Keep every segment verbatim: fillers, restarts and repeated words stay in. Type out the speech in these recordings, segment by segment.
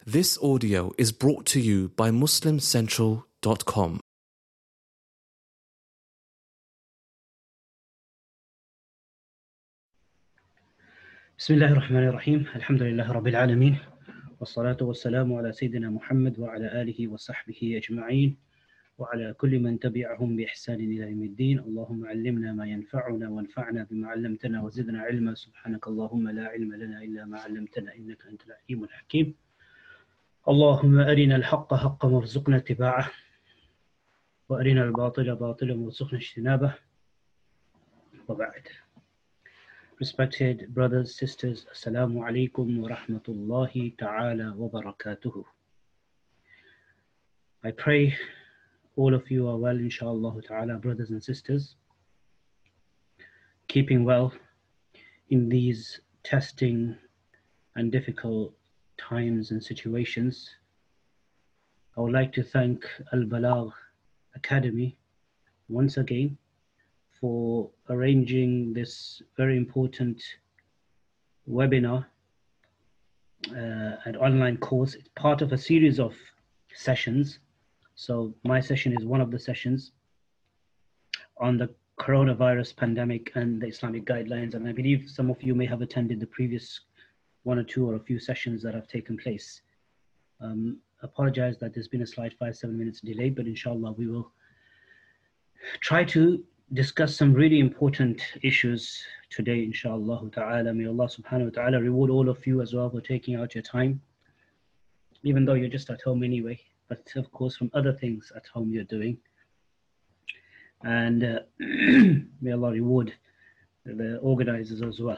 This audio is brought to you by muslim central dot com. Bismillah ar-Rahman ar-Rahim. Alhamdulillah Rabbil Alameen. Wassalatu wassalamu ala Sayyidina Muhammad wa ala alihi wa sahbihi ajma'een. Wa ala kulli man tabi'ahum bi ihsanin ila yawmiddin. Allahumma allimna ma yanfa'una wa anfa'na bima 'allamtana wa zidna ilma. Subhanaka Allahumma la ilma lana illa ma 'allamtana innaka antal alimul hakim. Allahumma arina al-haqqa haqqan warzuqna ittiba'ah wa arina al-batila batilan warzuqna ijtinabah. Wa ba'd. Respected brothers, sisters, Assalamu alaikum wa rahmatullahi ta'ala wa barakatuhu. I pray all of you are well, inshallah ta'ala, brothers and sisters, keeping well in these testing and difficult times and situations. I would like to thank Al-Balagh Academy once again for arranging this very important webinar uh, and online course. It's part of a series of sessions. So my session is one of the sessions on the coronavirus pandemic and the Islamic guidelines. And I believe some of you may have attended the previous one or two or a few sessions that have taken place. Um, apologize that there's been a slight five, seven minutes delay, but inshallah we will try to discuss some really important issues today, inshallah ta'ala. May Allah subhanahu wa ta'ala reward all of you as well for taking out your time, even though you're just at home anyway, but of course from other things at home you're doing. And uh, may Allah reward the organizers as well.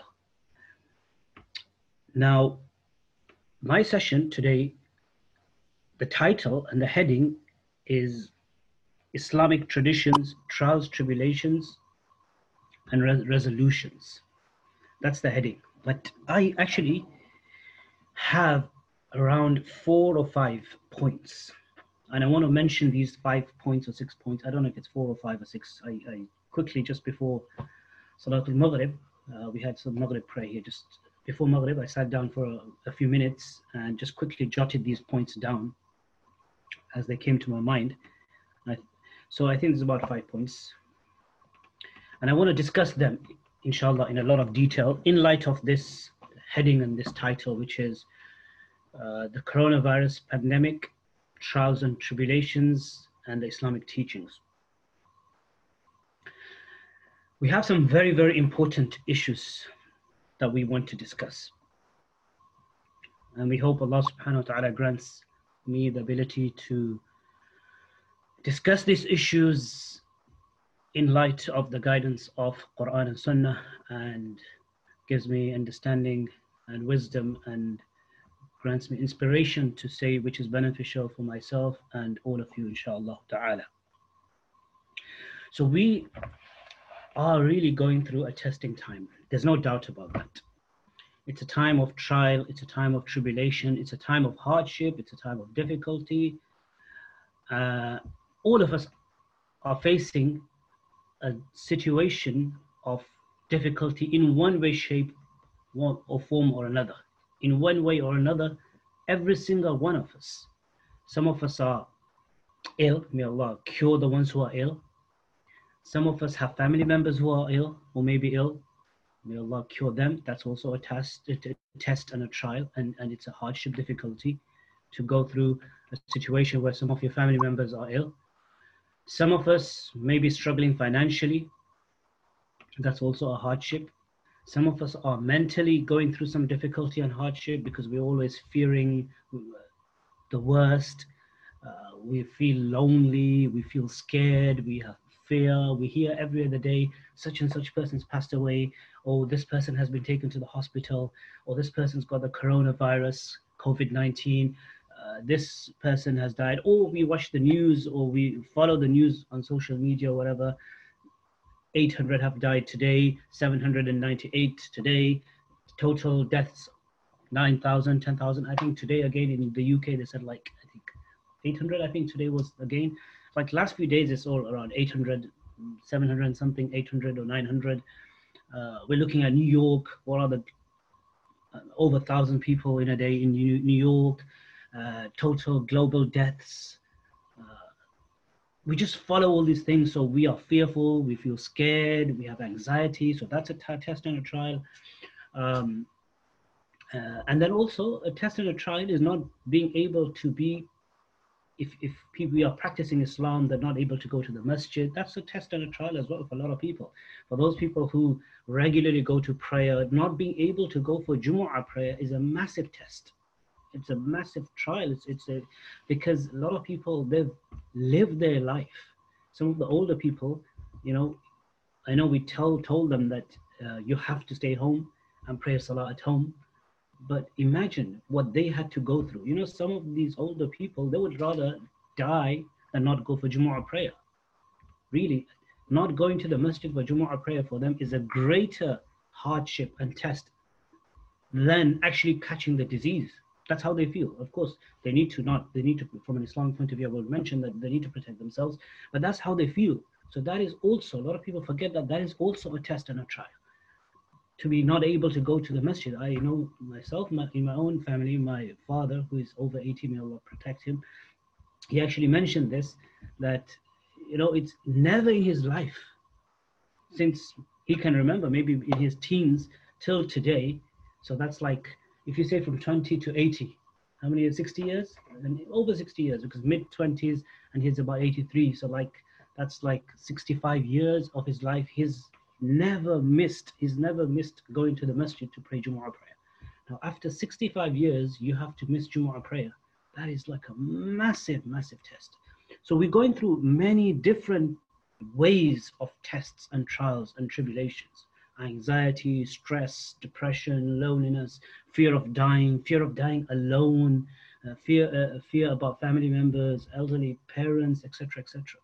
Now, my session today, the title and the heading is Islamic Traditions, Trials, Tribulations, and Re Resolutions. That's the heading. But I actually have around four or five points. And I want to mention these five points or six points. I don't know if it's four or five or six. I, I quickly, just before Salatul Maghrib, uh, we had some Maghrib prayer here. Just before Maghrib, I sat down for a, a few minutes and just quickly jotted these points down as they came to my mind. I, so I think there's about five points. And I want to discuss them, inshallah, in a lot of detail in light of this heading and this title, which is uh, the coronavirus pandemic, trials and tribulations, and the Islamic teachings. We have some very, very important issues that we want to discuss. And we hope Allah subhanahu wa ta'ala grants me the ability to discuss these issues in light of the guidance of Quran and Sunnah, and gives me understanding and wisdom and grants me inspiration to say which is beneficial for myself and all of you, inshallah ta'ala. So we are really going through a testing time. There's no doubt about that. It's a time of trial, it's a time of tribulation, it's a time of hardship, it's a time of difficulty. Uh, all of us are facing a situation of difficulty in one way, shape, one, or form or another. In one way or another, every single one of us. Some of us are ill, may Allah cure the ones who are ill. Some of us have family members who are ill, who may be ill. May Allah cure them. That's also a test, a test and a trial, and, and it's a hardship, difficulty to go through a situation where some of your family members are ill. Some of us may be struggling financially. That's also a hardship. Some of us are mentally going through some difficulty and hardship because we're always fearing the worst. Uh, we feel lonely, we feel scared, we have fear. We hear every other day, such and such person's passed away, or this person has been taken to the hospital, or this person's got the coronavirus, COVID nineteen, uh, this person has died, or we watch the news, or we follow the news on social media, or whatever. eight hundred have died today, seven hundred ninety-eight today, total deaths nine thousand, ten thousand. I think today again in the U K they said like, I think eight hundred, I think today was again. Like last few days it's all around eight hundred, seven hundred something, eight hundred or nine hundred. Uh, we're looking at New York, what are the uh, over a thousand people in a day in New, New York. uh, total global deaths. Uh, we just follow all these things, so we are fearful, we feel scared, we have anxiety. So that's a t- test and a trial. Um, uh, and then also a test and a trial is not being able to be, if, if people are practicing Islam, they're not able to go to the masjid. That's a test and a trial as well for a lot of people. For those people who regularly go to prayer, not being able to go for Jumu'ah prayer is a massive test. It's a massive trial. It's, it's a, because a lot of people, they've lived their life. Some of the older people, you know, I know we tell, told them that uh, you have to stay home and pray Salah at home. But imagine what they had to go through. You know, some of these older people, they would rather die than not go for Jumu'ah prayer. Really, not going to the masjid for Jumu'ah prayer for them is a greater hardship and test than actually catching the disease. That's how they feel. Of course, they need to not, they need to, from an Islamic point of view, I will mention that they need to protect themselves, but that's how they feel. So that is also, a lot of people forget that that is also a test and a trial. To be not able to go to the masjid. I know myself, my, in my own family, my father, who is over eighty, may Allah protect him, he actually mentioned this, that, you know, it's never in his life, since he can remember, maybe in his teens till today, so that's like, if you say from twenty to eighty, how many years, sixty years? And over sixty years, because mid twenties, and he's about eighty-three, so like, that's like sixty-five years of his life, his never missed, he's never missed going to the masjid to pray Jumu'ah prayer. Now, after sixty-five years, you have to miss Jumu'ah prayer. That is like a massive, massive test. So we're going through many different ways of tests and trials and tribulations. Anxiety, stress, depression, loneliness, fear of dying, fear of dying alone, uh, fear, uh, fear about family members, elderly parents, et cetera, et cetera.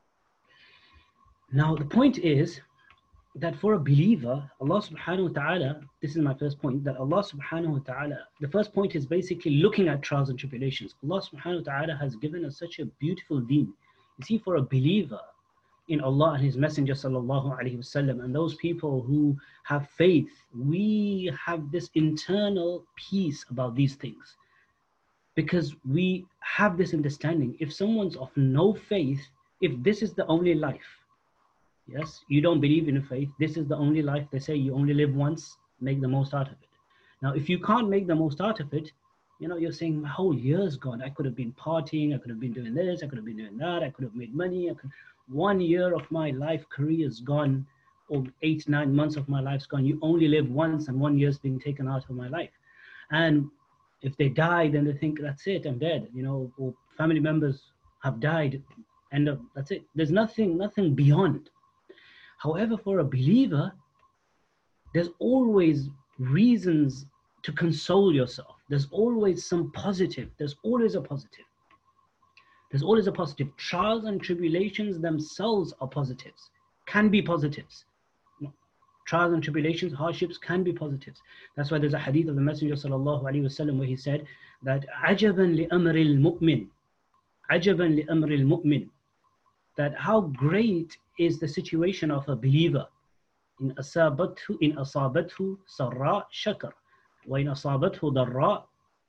Now, the point is, that for a believer, Allah subhanahu wa ta'ala, this is my first point, that Allah subhanahu wa ta'ala, the first point is basically looking at trials and tribulations. Allah subhanahu wa ta'ala has given us such a beautiful deen. You see, for a believer in Allah and His Messenger sallallahu alaihi wasallam, and those people who have faith, we have this internal peace about these things. Because we have this understanding, if someone's of no faith, if this is the only life, yes, you don't believe in a faith, this is the only life, they say you only live once, make the most out of it. Now, if you can't make the most out of it, you know, you're saying, my whole year's gone. I could have been partying, I could have been doing this, I could have been doing that, I could have made money. I could... One year of my life career is gone, or eight, nine months of my life's gone. You only live once, and one year's been taken out of my life. And if they die, then they think, that's it, I'm dead. You know, or family members have died, and uh, that's it. There's nothing, nothing beyond. However, for a believer, there's always reasons to console yourself. There's always some positive. There's always a positive. There's always a positive. Trials and tribulations themselves are positives, can be positives. Trials and tribulations, hardships can be positives. That's why there's a hadith of the Messenger sallallahu alaihi wasallam where he said that عَجَبًا لِأَمْرِ الْمُؤْمِنِ عَجَبًا لِأَمْرِ الْمُؤْمِنِ, that how great is the situation of a believer. In asabathu in asabathu sarra shakar, wa in asabathu darra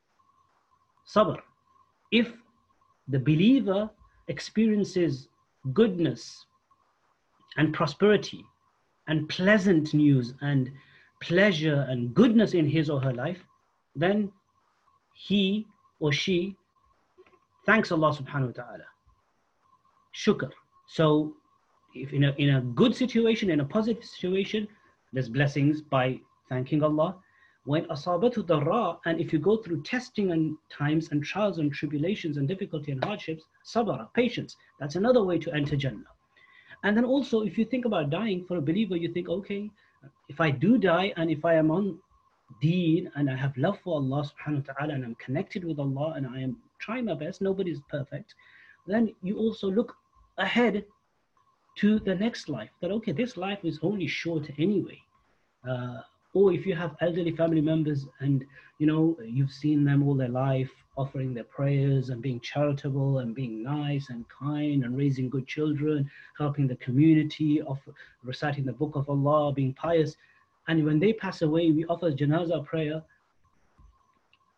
sabr. If the believer experiences goodness and prosperity and pleasant news and pleasure and goodness in his or her life, then he or she thanks Allah subhanahu wa ta'ala. Shukr. So if in a, in a good situation, in a positive situation, there's blessings by thanking Allah. When asabatu darra, and if you go through testing and times and trials and tribulations and difficulty and hardships, sabara, patience. That's another way to enter Jannah. And then also, if you think about dying, for a believer, you think, okay, if I do die and if I am on deen and I have love for Allah subhanahu wa ta'ala and I'm connected with Allah and I am trying my best, nobody is perfect, then you also look ahead to the next life, that okay, this life is only short anyway. Uh, or if you have elderly family members and you know you've seen them all their life offering their prayers and being charitable and being nice and kind and raising good children, helping the community, of reciting the book of Allah, being pious, and when they pass away, we offer janazah prayer.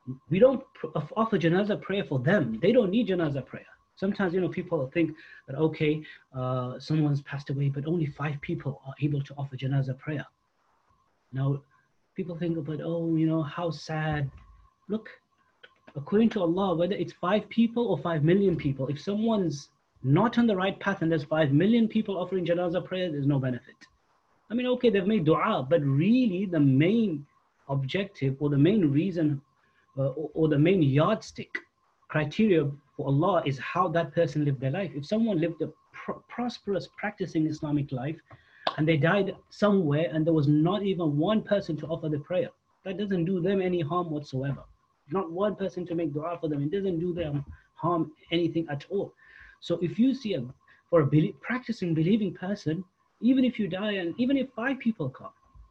We don't offer janazah prayer for them. They don't need janazah prayer. Sometimes, you know, people think that, okay, uh, someone's passed away, but only five people are able to offer janazah prayer. Now, people think about, oh, you know, how sad. Look, according to Allah, whether it's five people or five million people, if someone's not on the right path and there's five million people offering janazah prayer, there's no benefit. I mean, okay, they've made dua, but really the main objective or the main reason uh, or, or the main yardstick criteria for Allah is how that person lived their life. If someone lived a pr- prosperous, practicing Islamic life and they died somewhere and there was not even one person to offer the prayer, that doesn't do them any harm whatsoever. Not one person to make dua for them. It doesn't do them harm anything at all. So if you see a, for a belie- practicing, believing person, even if you die and even if five people come,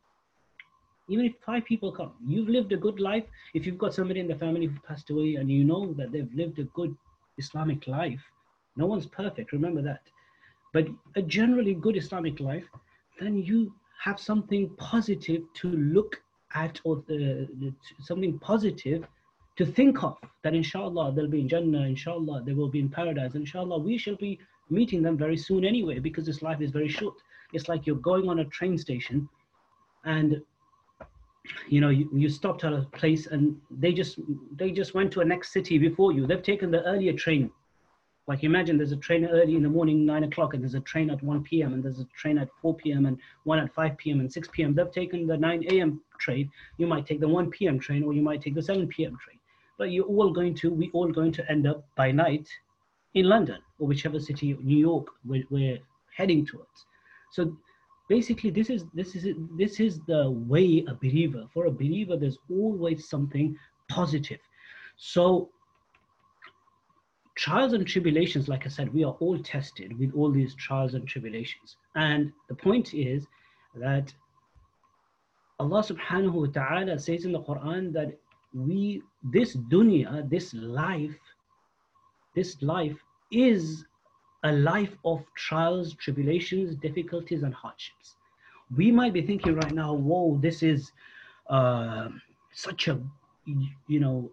even if five people come, you've lived a good life. If you've got somebody in the family who passed away and you know that they've lived a good Islamic life, no one's perfect, remember that. But a generally good Islamic life, then you have something positive to look at, or the, the, something positive to think of, that inshallah they'll be in Jannah, inshallah they will be in paradise, inshallah we shall be meeting them very soon anyway, because this life is very short. It's like you're going on a train station and you know you, you stopped at a place and they just they just went to a next city before you. They've taken the earlier train. Like imagine there's a train early in the morning, nine o'clock, and there's a train at one p.m. and there's a train at four p.m. and one at five p.m. and six p.m. They've taken the nine a.m. train. You might take the one p.m. train, or you might take the seven p.m. train. But you're all going to, we all going to end up by night in London or whichever city, New York, we're, we're heading towards. So basically, this is this is this is the way a believer. For a believer, there's always something positive. So trials and tribulations, like I said, we are all tested with all these trials and tribulations. And the point is that Allah subhanahu wa ta'ala says in the Quran that we, this dunya, this life, this life is a life of trials, tribulations, difficulties, and hardships. We might be thinking right now, whoa, this is uh, such a, you know,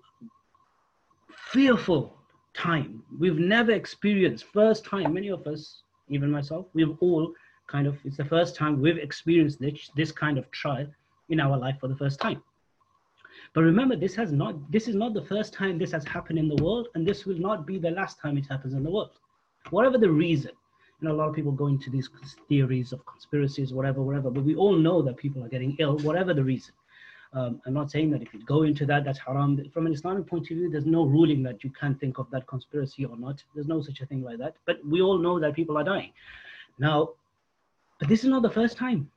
fearful time. We've never experienced, first time, many of us, even myself, we've all kind of, it's the first time we've experienced this, this kind of trial in our life for the first time. But remember, this has not, this is not the first time this has happened in the world, and this will not be the last time it happens in the world. Whatever the reason, you know, a lot of people go into these theories of conspiracies, whatever, whatever, but we all know that people are getting ill, whatever the reason. Um, I'm not saying that if you go into that, that's haram. From an Islamic point of view, there's no ruling that you can't think of that conspiracy or not. There's no such a thing like that. But we all know that people are dying. Now, but this is not the first time.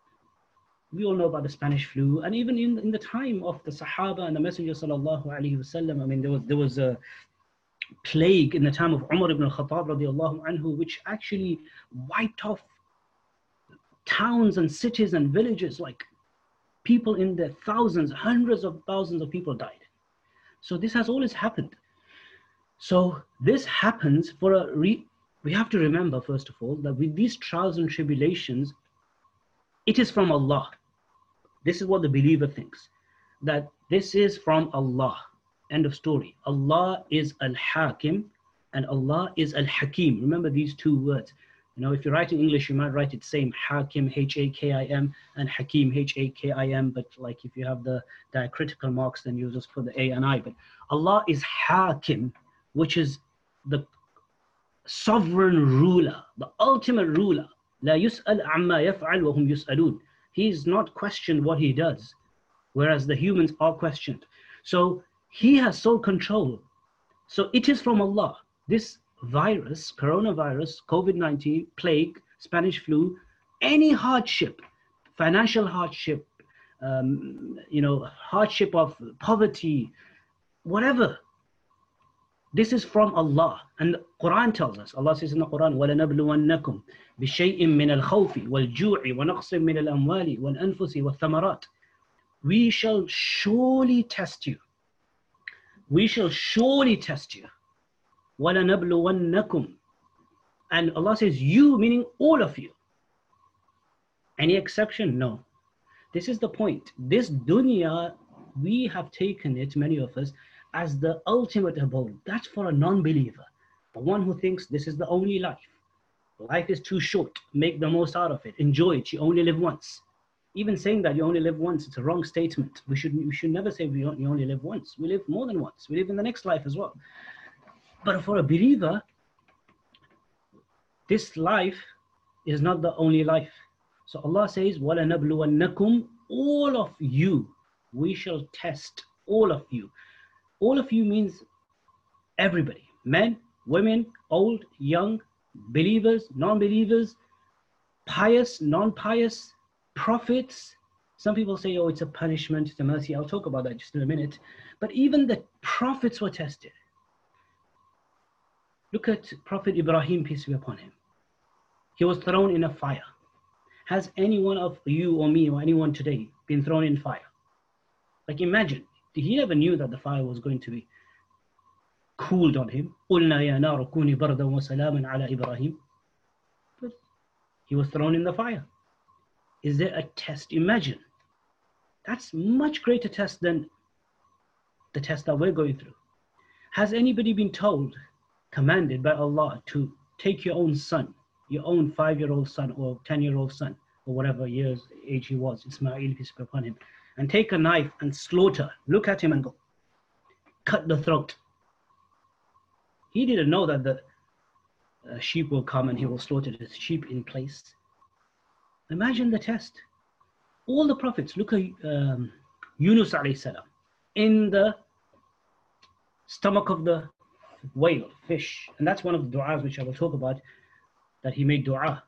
We all know about the Spanish flu, and even in, in the time of the Sahaba and the Messenger sallallahu alaihi wasallam, I mean, there was there was a plague in the time of Umar ibn al-Khattab radiallahu anhu, which actually wiped off towns and cities and villages. Like people in their thousands, hundreds of thousands of people died. So this has always happened. So this happens for a re we have to remember, first of all, that with these trials and tribulations, it is from Allah. This is what the believer thinks, that this is from Allah. End of story. Allah is Al-Hakim and Allah is Al-Hakim. Remember these two words. You know, if you write in English, you might write it same, Hakim, H A K I M, and Hakim, H A K I M. But like if you have the diacritical marks, then you just put the A and I. But Allah is Hakim, which is the sovereign ruler, the ultimate ruler. La yus'al amma yaf'al wa hum yus'alun. He is not questioned what he does, whereas the humans are questioned. So he has sole control. So it is from Allah. This virus, coronavirus, COVID nineteen, plague, Spanish flu, any hardship, financial hardship, um, you know, hardship of poverty, whatever, this is from Allah. And the Quran tells us, Allah says in the Quran, وَلَنَبْلُوَنَّكُمْ بِشَيْءٍ مِّنَ الْخَوْفِ وَالْجُوعِ وَنَقْصٍ مِّنَ الْأَمْوَالِ وَالْأَنفُسِ وَالثَّمَرَاتِ. We shall surely test you. We shall surely test you. وَلَنَبْلُوَنَّكُمْ. And Allah says, you, meaning all of you. Any exception? No. This is the point. This dunya we have taken it, many of us, as the ultimate abode. That's for a non-believer, the one who thinks this is the only life. Life is too short. Make the most out of it. Enjoy it. You only live once. Even saying that you only live once, it's a wrong statement. We should we should never say we you only live once. We live more than once. We live in the next life as well. But for a believer, this life is not the only life. So Allah says, وَلَنَبْلُوَنَّكُمْ, all of you, we shall test all of you. All of you means everybody. Men, women, old, young, believers, non-believers, pious, non-pious, prophets. Some people say, oh, it's a punishment, it's a mercy. I'll talk about that just in a minute. But even the prophets were tested. Look at Prophet Ibrahim, peace be upon him. He was thrown in a fire. Has any one of you or me or anyone today been thrown in fire? Like imagine, he never knew that the fire was going to be cooled on him. قُلْنَا يَا نَارُ كُونِي بَرْدًا وَسَلَامًا عَلَى إِبْرَاهِيمَ. But he was thrown in the fire. Is there a test? Imagine. That's much greater test than the test that we're going through. Has anybody been told, commanded by Allah to take your own son, your own five-year-old son or ten-year-old son, or whatever years age he was, Ismail, peace be upon him, and take a knife and slaughter, look at him and go, cut the throat. He didn't know that the uh, sheep will come and he will slaughter his sheep in place. Imagine the test. All the prophets, look at um, Yunus alayhi salam, in the stomach of the whale, fish. And that's one of the du'as which I will talk about, that he made du'a.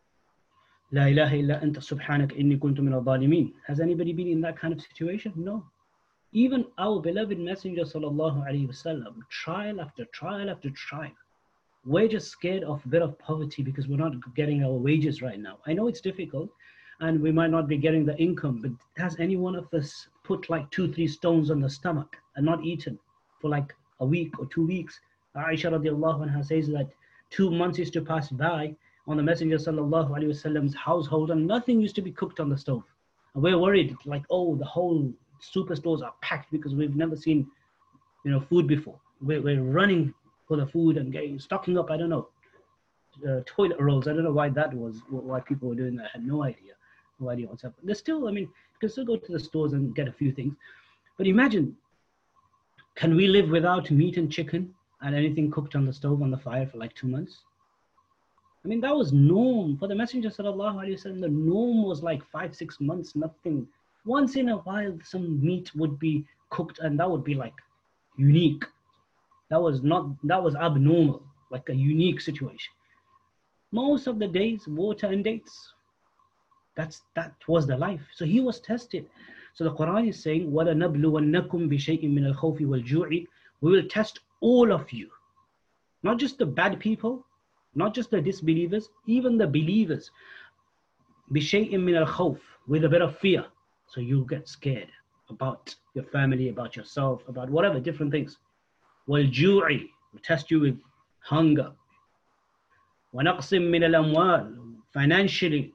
La ilaha illa anta subhanaka inni kuntu min al-zalimin. Has anybody been in that kind of situation? No. Even our beloved Messenger sallallahu alayhi wasallam, trial after trial after trial. We're just scared of a bit of poverty because we're not getting our wages right now. I know it's difficult and we might not be getting the income, but has any one of us put like two, three stones on the stomach and not eaten for like a week or two weeks? Aisha radiallahu anha says that two months used to pass by on the Messenger sallallahu alaihi wasallam's household and nothing used to be cooked on the stove. And we're worried like, oh, the whole superstores are packed because we've never seen, you know, food before. We're, we're running for the food and getting, stocking up, I don't know, uh, toilet rolls. I don't know why that was, why people were doing that. I had no idea, no idea what's happening. There's still, I mean, you can still go to the stores and get a few things. But imagine, can we live without meat and chicken and anything cooked on the stove on the fire for like two months? I mean, that was norm for the Messenger sallallahu alaihi wasallam. The norm was like five, six months, nothing. Once in a while, some meat would be cooked, and that would be like unique. That was not, that was abnormal, like a unique situation. Most of the days, water and dates. That's, that was the life. So he was tested. So the Quran is saying, وَلَنَبْلُوَنَّكُمْ بِشَيْءٍ مِّنَ الْخَوْفِ وَالْجُوعِ. We will test all of you. Not just the bad people, not just the disbelievers, even the believers. بِشَيْءٍ مِّنَ الْخَوْفِ, with a bit of fear. So you get scared about your family, about yourself, about whatever, different things. وَالْجُوعِ, we'll test you with hunger. وَنَقْصٍ مِّنَ الْأَمْوَالِ, financially,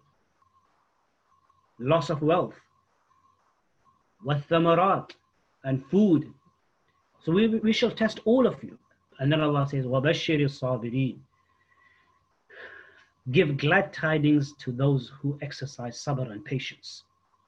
loss of wealth. وَالثَّمَرَاتِ, and food. So we, we shall test all of you. And then Allah says, وَبَشِّرِ الصَّابِرِينَ, give glad tidings to those who exercise sabr and patience.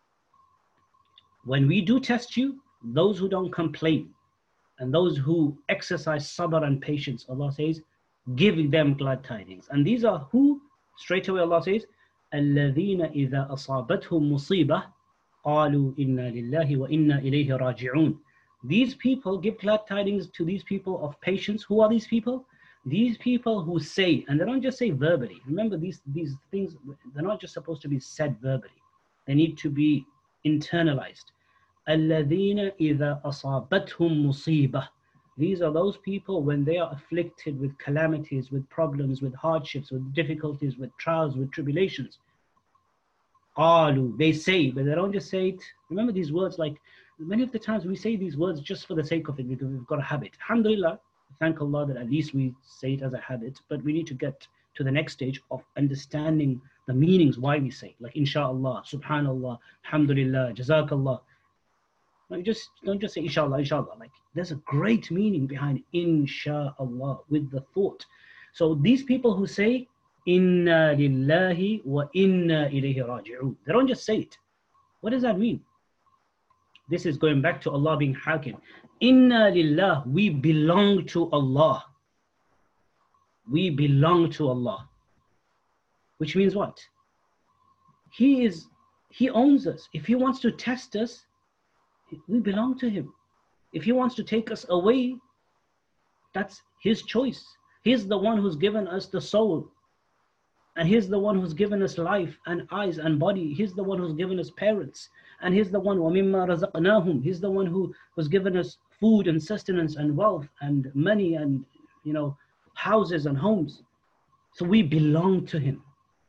When we do test you, those who don't complain and those who exercise sabr and patience, Allah says, give them glad tidings. And these are who? Straight away Allah says, الَّذِينَ إِذَا أَصَابَتْهُمْ مُصِيبَةٌ قَالُوا إِنَّا لِلَّهِ وَإِنَّا إِلَيْهِ رَاجِعُونَ. These people, give glad tidings to these people of patience. Who are these people? These people who say, and they don't just say verbally. Remember, these, these things, they're not just supposed to be said verbally. They need to be internalized. الَّذِينَ إِذَا أَصَابَتْهُمْ مُصِيبَةٌ. These are those people when they are afflicted with calamities, with problems, with hardships, with difficulties, with trials, with tribulations. قَالُوا, they say, but they don't just say it. Remember these words, like many of the times we say these words just for the sake of it because we've got a habit. Alhamdulillah, thank Allah that at least we say it as a habit, but we need to get to the next stage of understanding the meanings, why we say it. Like inshallah, subhanallah, alhamdulillah, jazakallah. Like just don't just say inshallah, inshallah. Like there's a great meaning behind inshallah with the thought. So these people who say inna lillahi wa inna ilayhi raji'un, they don't just say it. What does that mean? This is going back to Allah being hakim. Inna lillah, we belong to Allah. We belong to Allah. Which means what? He is, He owns us. If He wants to test us, we belong to Him. If He wants to take us away, that's His choice. He's the one who's given us the soul. And He's the one who's given us life and eyes and body. He's the one who's given us parents. And He's the one, وَمِمَّا رَزَقْنَاهُمْ, He's the one who has given us food and sustenance and wealth and money and, you know, houses and homes. So we belong to Him.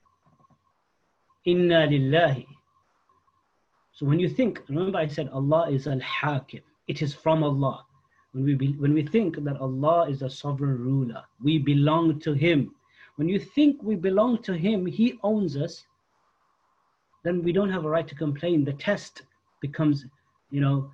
Inna lillahi. So when you think, remember I said Allah is al-Hakim. It is from Allah. When we, be, when we think that Allah is a sovereign ruler, we belong to Him. When you think we belong to Him, He owns us, then we don't have a right to complain. The test becomes, you know,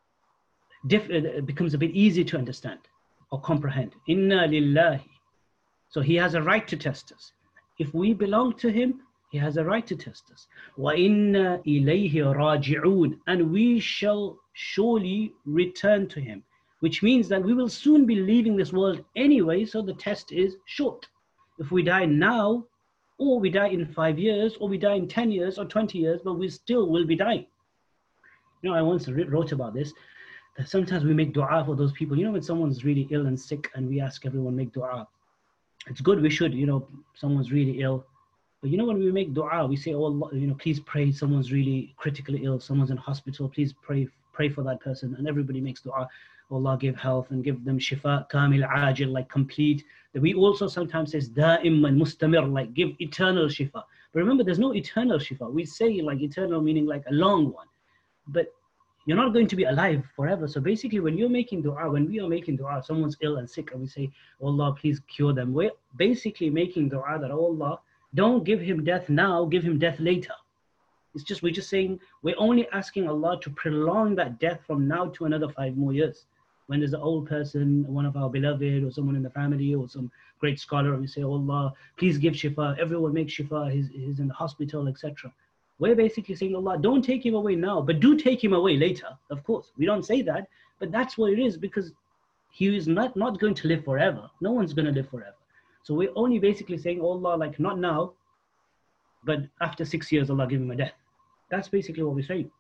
diff- it becomes a bit easy to understand or comprehend. Inna lillahi. So He has a right to test us. If we belong to Him, He has a right to test us. وَإِنَّا إِلَيْهِ رَاجِعُونَ, and we shall surely return to Him, which means that we will soon be leaving this world anyway, so the test is short. If we die now, or we die in five years, or we die in ten years or twenty years, but we still will be dying. You know, I once wrote about this, that sometimes we make dua for those people. You know, when someone's really ill and sick and we ask everyone make dua. It's good, we should, you know, someone's really ill. But you know, when we make dua, we say, oh Allah, you know, please pray, someone's really critically ill, someone's in hospital, please pray pray for that person. And everybody makes dua, oh Allah give health and give them shifa, kamil, ajil, like complete. We also sometimes says da'im and mustamir, like give eternal shifa. But remember, there's no eternal shifa. We say like eternal meaning like a long one. But you're not going to be alive forever. So basically, when you're making dua, when we are making dua, someone's ill and sick, and we say, oh Allah, please cure them. We're basically making dua that, oh Allah, don't give him death now, give him death later. It's just, we're just saying, we're only asking Allah to prolong that death from now to another five more years. When there's an old person, one of our beloved, or someone in the family, or some great scholar, and we say, oh Allah, please give shifa, everyone make shifa, he's, he's in the hospital, et cetera. We're basically saying, Allah, don't take him away now, but do take him away later. Of course, we don't say that, but that's what it is, because he is not, not going to live forever. No one's going to live forever. So we're only basically saying, oh Allah, like not now, but after six years, Allah give him a death. That's basically what we're saying.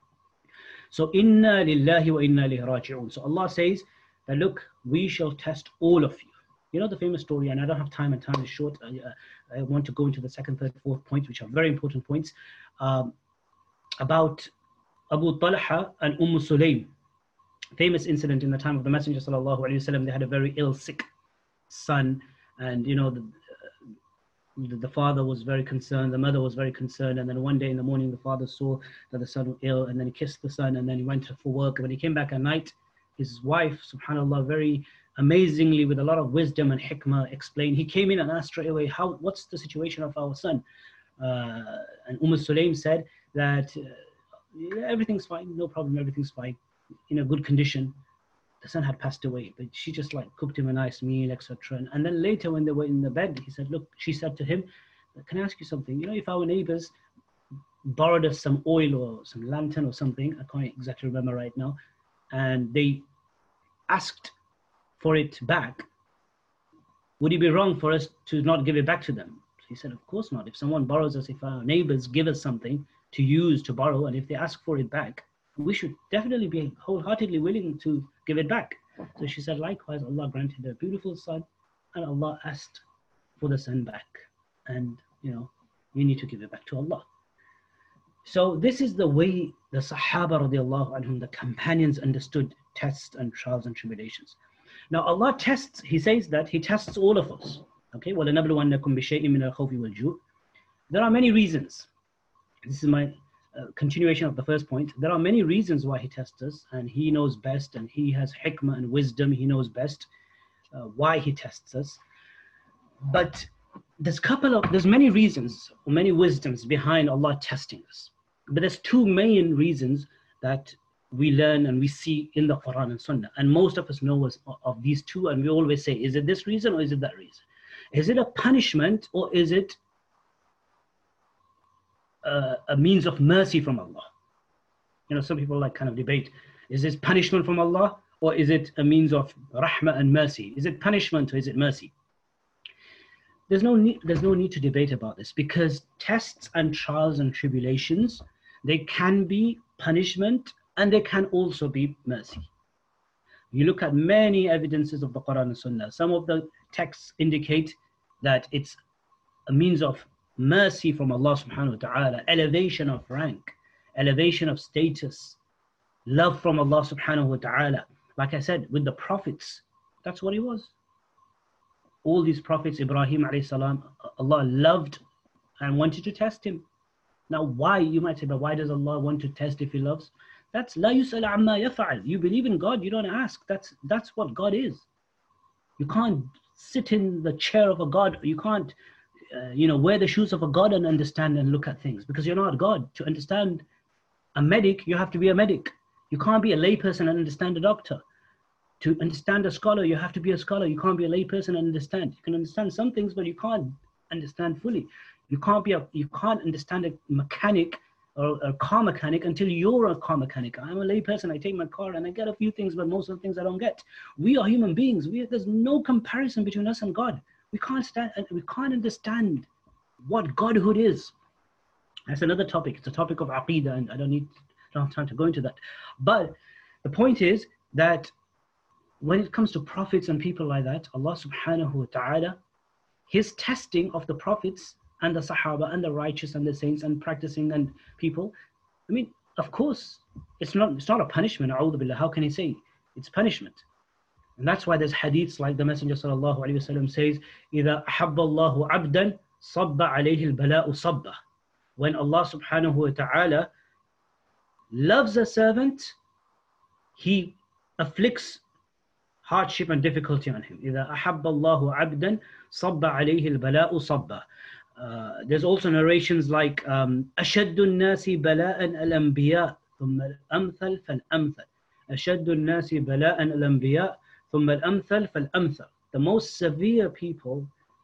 So inna lillahi wa inna ilayhi raji'un. So Allah says that, look, we shall test all of you. You know the famous story, and I don't have time, and time is short. I, uh, I want to go into the second, third, fourth point, which are very important points, um, about Abu Talha and Umm Sulaym. Famous incident in the time of the Messenger sallallahu alaihi wasallam. They had a very ill, sick son, and you know the, uh, the father was very concerned, the mother was very concerned, and then one day in the morning the father saw that the son was ill, and then he kissed the son, and then he went for work. And when he came back at night, his wife, subhanallah, very amazingly, with a lot of wisdom and hikmah, explained. He came in and asked straight away, how, what's the situation of our son? Uh, and Umm Sulaym said that uh, yeah, everything's fine, no problem, everything's fine, in a good condition. The son had passed away, but she just like cooked him a nice meal, et cetera. And, and then later when they were in the bed, he said, look, she said to him, can I ask you something? You know, if our neighbors borrowed us some oil or some lantern or something, I can't exactly remember right now, and they asked for it back, would it be wrong for us to not give it back to them? He said, of course not. If someone borrows us, if our neighbors give us something to use, to borrow, and if they ask for it back, we should definitely be wholeheartedly willing to give it back. So she said, likewise, Allah granted a beautiful son, and Allah asked for the son back. And, you know, you need to give it back to Allah. So this is the way the Sahaba radiallahu anhum, the companions, understood tests and trials and tribulations. Now Allah tests, He says that He tests all of us. Okay, وَلَنَبْلُوَنَّكُمْ بِشَيْءٍ مِنَ الْخَوْفِ وَالْجُوعِ. There are many reasons. This is my uh, continuation of the first point. There are many reasons why He tests us, and He knows best, and He has hikmah and wisdom. He knows best uh, why He tests us. But there's couple of there's many reasons, many wisdoms behind Allah testing us. But there's two main reasons that we learn and we see in the Quran and Sunnah. And most of us know us of these two, and we always say, is it this reason or is it that reason? Is it a punishment or is it a, a means of mercy from Allah? You know, some people like kind of debate, is this punishment from Allah or is it a means of rahmah and mercy? Is it punishment or is it mercy? There's no need, there's no need to debate about this, because tests and trials and tribulations, they can be punishment and they can also be mercy. You look at many evidences of the Quran and Sunnah. Some of the texts indicate that it's a means of mercy from Allah subhanahu wa ta'ala, elevation of rank, elevation of status, love from Allah subhanahu wa ta'ala. Like I said, with the prophets, that's what it was. All these prophets, Ibrahim alayhi salam, Allah loved and wanted to test him. Now why, you might say, but why does Allah want to test if he loves? That's la yus'al amma yaf'al. You believe in God, you don't ask. That's that's what God is. You can't sit in the chair of a God. You can't uh, you know, wear the shoes of a God and understand and look at things, because you're not God. To understand a medic, you have to be a medic. You can't be a layperson and understand a doctor. To understand a scholar, you have to be a scholar. You can't be a layperson and understand. You can understand some things, but you can't understand fully. You can't be a, you can't understand a mechanic or a car mechanic until you're a car mechanic. I'm a layperson. I take my car and I get a few things, but most of the things I don't get. We are human beings. We, there's no comparison between us and God. We can't stand, we can't understand what Godhood is. That's another topic. It's a topic of Aqidah, and I don't need, don't have time to go into that. But the point is that when it comes to prophets and people like that, Allah subhanahu wa ta'ala, his testing of the prophets and the Sahaba and the righteous and the saints and practicing and people, I mean, of course, it's not, it's not a punishment. A'udhu billah. How can he say it's punishment? And that's why there's hadiths like the Messenger sallallahu alayhi wa sallam says, إِذَا أَحَبَّ اللَّهُ عَبْدًا صَبَّ عَلَيْهِ الْبَلَاءُ صَبَّةً. When Allah subhanahu wa ta'ala loves a servant, he afflicts hardship and difficulty on him. إِذَا أَحَبَّ اللَّهُ عَبْدًا صَبَّ عَلَيْهِ الْبَلَاءُ صَبَّةً. Uh, there's also narrations like أَشَدُّ النَّاسِ بَلَاءً الْأَنْبِيَاء ثُمَّ الْأَمْثَلْ فَالْأَمْثَلْ. أَشَدُّ النَّاسِ بَلَاءً الْأَنْبِيَاء ثُمَّ الْأَمْثَلْ فَالْأَمْثَلْ. The most severe people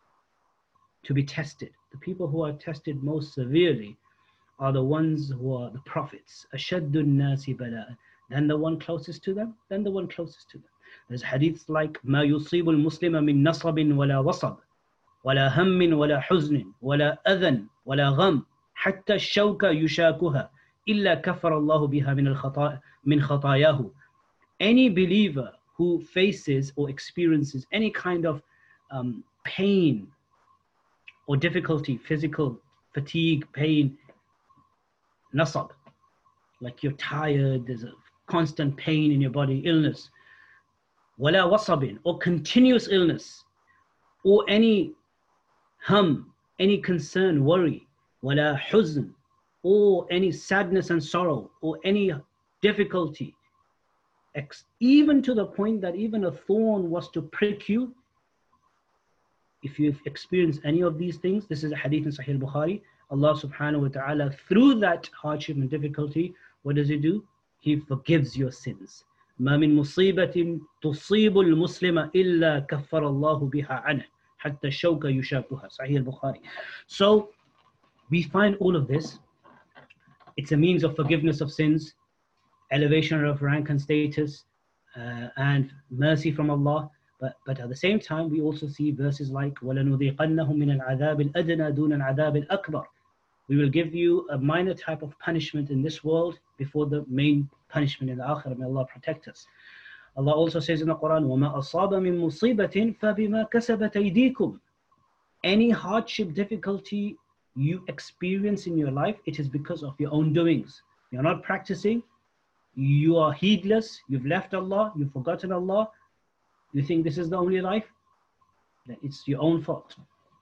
to be tested, the people who are tested most severely, are the ones who are the prophets. أَشَدُّ النَّاسِ بَلَاءً. Then the one closest to them, then the one closest to them. There's hadiths like ما يصيب المسلم من نصب ولا وصب ولا هم ولا حزن ولا أذى ولا غم حتى الشوك يشاكها إلا كفر الله بها من الخطايا من خطاياه. Any believer who faces or experiences any kind of um, pain or difficulty, physical fatigue, pain, nasab, like you're tired, there's a constant pain in your body, illness, wala wasabin, or continuous illness, or any hum, any concern, worry, wala huzn, or any sadness and sorrow, or any difficulty, even to the point that even a thorn was to prick you. If you've experienced any of these things, this is a hadith in Sahih Bukhari, Allah subhanahu wa ta'ala, through that hardship and difficulty, what does he do? He forgives your sins. ما من مصيبة تصيب المسلم إلا كفر الله بها عنه حتى الشوك يشاكها. Sahih Bukhari. So we find all of this. It's a means of forgiveness of sins, elevation of rank and status, uh, and mercy from Allah. But, but at the same time, we also see verses like وَلَنُذِيقَنَّهُم مِّنَ الْعَذَابِ الْأَدْنَى دُونَ الْعَذَابِ الْأَكْبَرِ. We will give you a minor type of punishment in this world before the main punishment in the akhirah. May Allah protect us. Allah also says in the Quran, وَمَا أَصَابَ مِن مُصِيبَةٍ فَبِمَا كَسَبَتْ أَيْدِيكُمْ. Any hardship, difficulty you experience in your life, it is because of your own doings. You're not practicing, you are heedless, you've left Allah, you've forgotten Allah, you think this is the only life, then it's your own fault.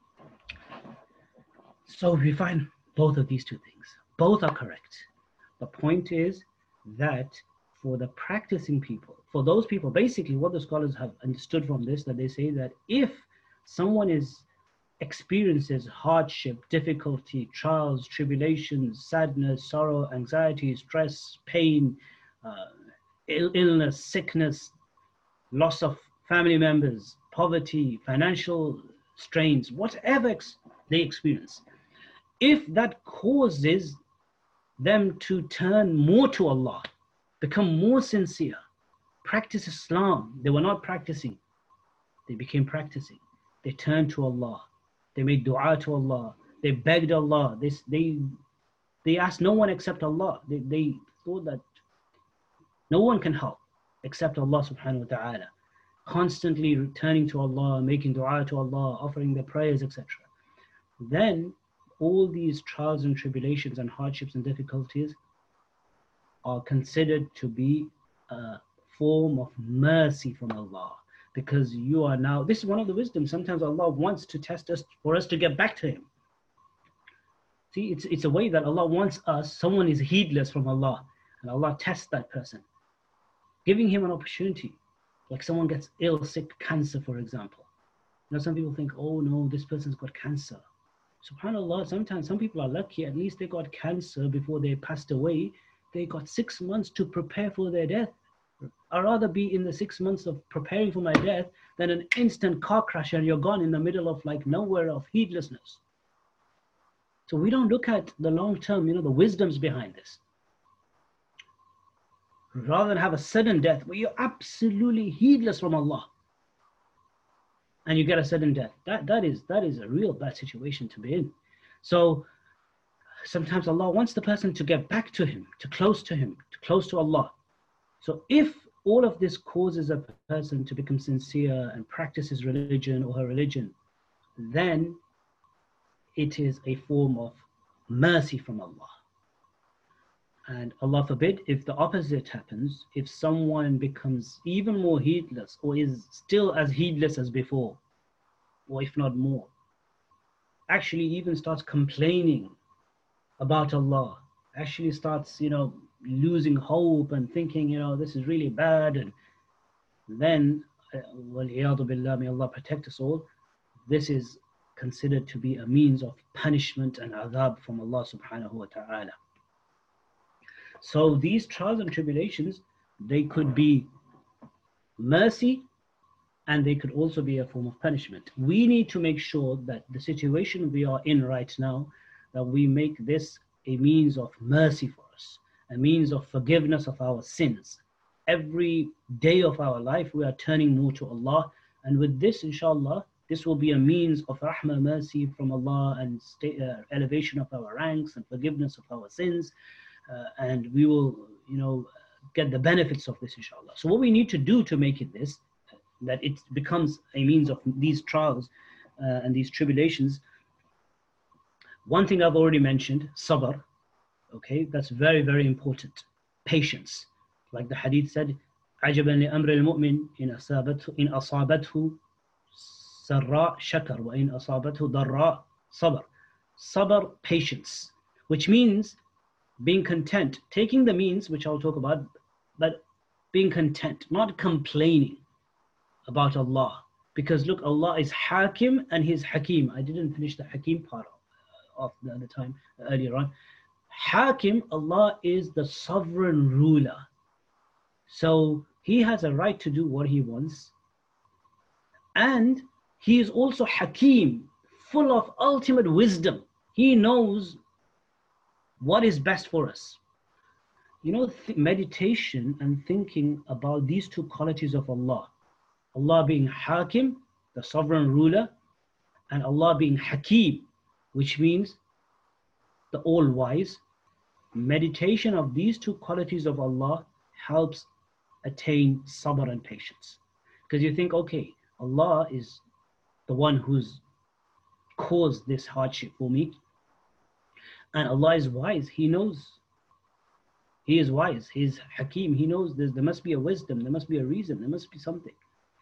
So we find both of these two things. Both are correct. The point is that for the practicing people, for those people, basically what the scholars have understood from this, that they say that if someone is experiences hardship, difficulty, trials, tribulations, sadness, sorrow, anxiety, stress, pain, uh, Ill- illness, sickness, loss of family members, poverty, financial strains, whatever ex- they experience, if that causes them to turn more to Allah, become more sincere, practice Islam, they were not practicing, they became practicing. They turned to Allah, they made dua to Allah, they begged Allah, they, they, they asked no one except Allah. They, they thought that no one can help except Allah subhanahu wa ta'ala. Constantly returning to Allah, making dua to Allah, offering their prayers, et cetera. Then all these trials and tribulations and hardships and difficulties are considered to be a form of mercy from Allah, because you are now, this is one of the wisdom, sometimes Allah wants to test us for us to get back to Him. See, it's, it's a way that Allah wants us, someone is heedless from Allah, and Allah tests that person, giving him an opportunity. Like someone gets ill, sick, cancer, for example. You know, some people think, oh no, this person's got cancer. SubhanAllah, sometimes some people are lucky, at least they got cancer before they passed away. They got six months to prepare for their death. I'd rather be in the six months of preparing for my death than an instant car crash and you're gone in the middle of like nowhere of heedlessness. So we don't look at the long term, you know, the wisdoms behind this. Rather than have a sudden death where you're absolutely heedless from Allah and you get a sudden death, that, that, is, that is a real bad situation to be in. So sometimes Allah wants the person to get back to Him, to close to Him, to close to Allah. So if all of this causes a person to become sincere and practice his religion or her religion, then it is a form of mercy from Allah. And Allah forbid, if the opposite happens, if someone becomes even more heedless or is still as heedless as before, or if not more, actually even starts complaining about Allah, actually starts, you know, losing hope and thinking, you know, this is really bad, and then, wal-iyadu billah, may Allah protect us all, this is considered to be a means of punishment and adhab from Allah subhanahu wa ta'ala. So these trials and tribulations, they could be mercy and they could also be a form of punishment. We need to make sure that the situation we are in right now, that we make this a means of mercy for us, a means of forgiveness of our sins. Every day of our life, we are turning more to Allah. And with this, inshallah, this will be a means of rahmah, mercy from Allah, and stay, uh, elevation of our ranks and forgiveness of our sins. Uh, and we will, you know, get the benefits of this, inshallah. So what we need to do to make it this, that it becomes a means of these trials uh, and these tribulations. One thing I've already mentioned, sabr, okay, that's very, very important. Patience. Like the hadith said, عَجَبًا لِأَمْرِ الْمُؤْمِنِ إِنْ أَصَابَتْهُ إِنْ أَصَابَتْهُ سَرَّاء شَكَرْ وَإِنْ أَصَابَتْهُ ضَرَّاء sabr. Sabr, patience, which means being content, taking the means, which I'll talk about, but being content, not complaining about Allah. Because look, Allah is Hakim and He's Hakim. I didn't finish the Hakim part of the other time, earlier on. Hakim, Allah is the sovereign ruler. So He has a right to do what He wants. And He is also Hakim, full of ultimate wisdom. He knows what is best for us. You know, th- meditation and thinking about these two qualities of Allah, Allah being Hakim, the sovereign ruler, and Allah being Hakim, which means the all-wise. Meditation of these two qualities of Allah helps attain sabr and patience. Because you think, okay, Allah is the one who's caused this hardship for me, and Allah is wise. He knows. He is wise. He is Hakim. He knows there's, there must be a wisdom. There must be a reason. There must be something.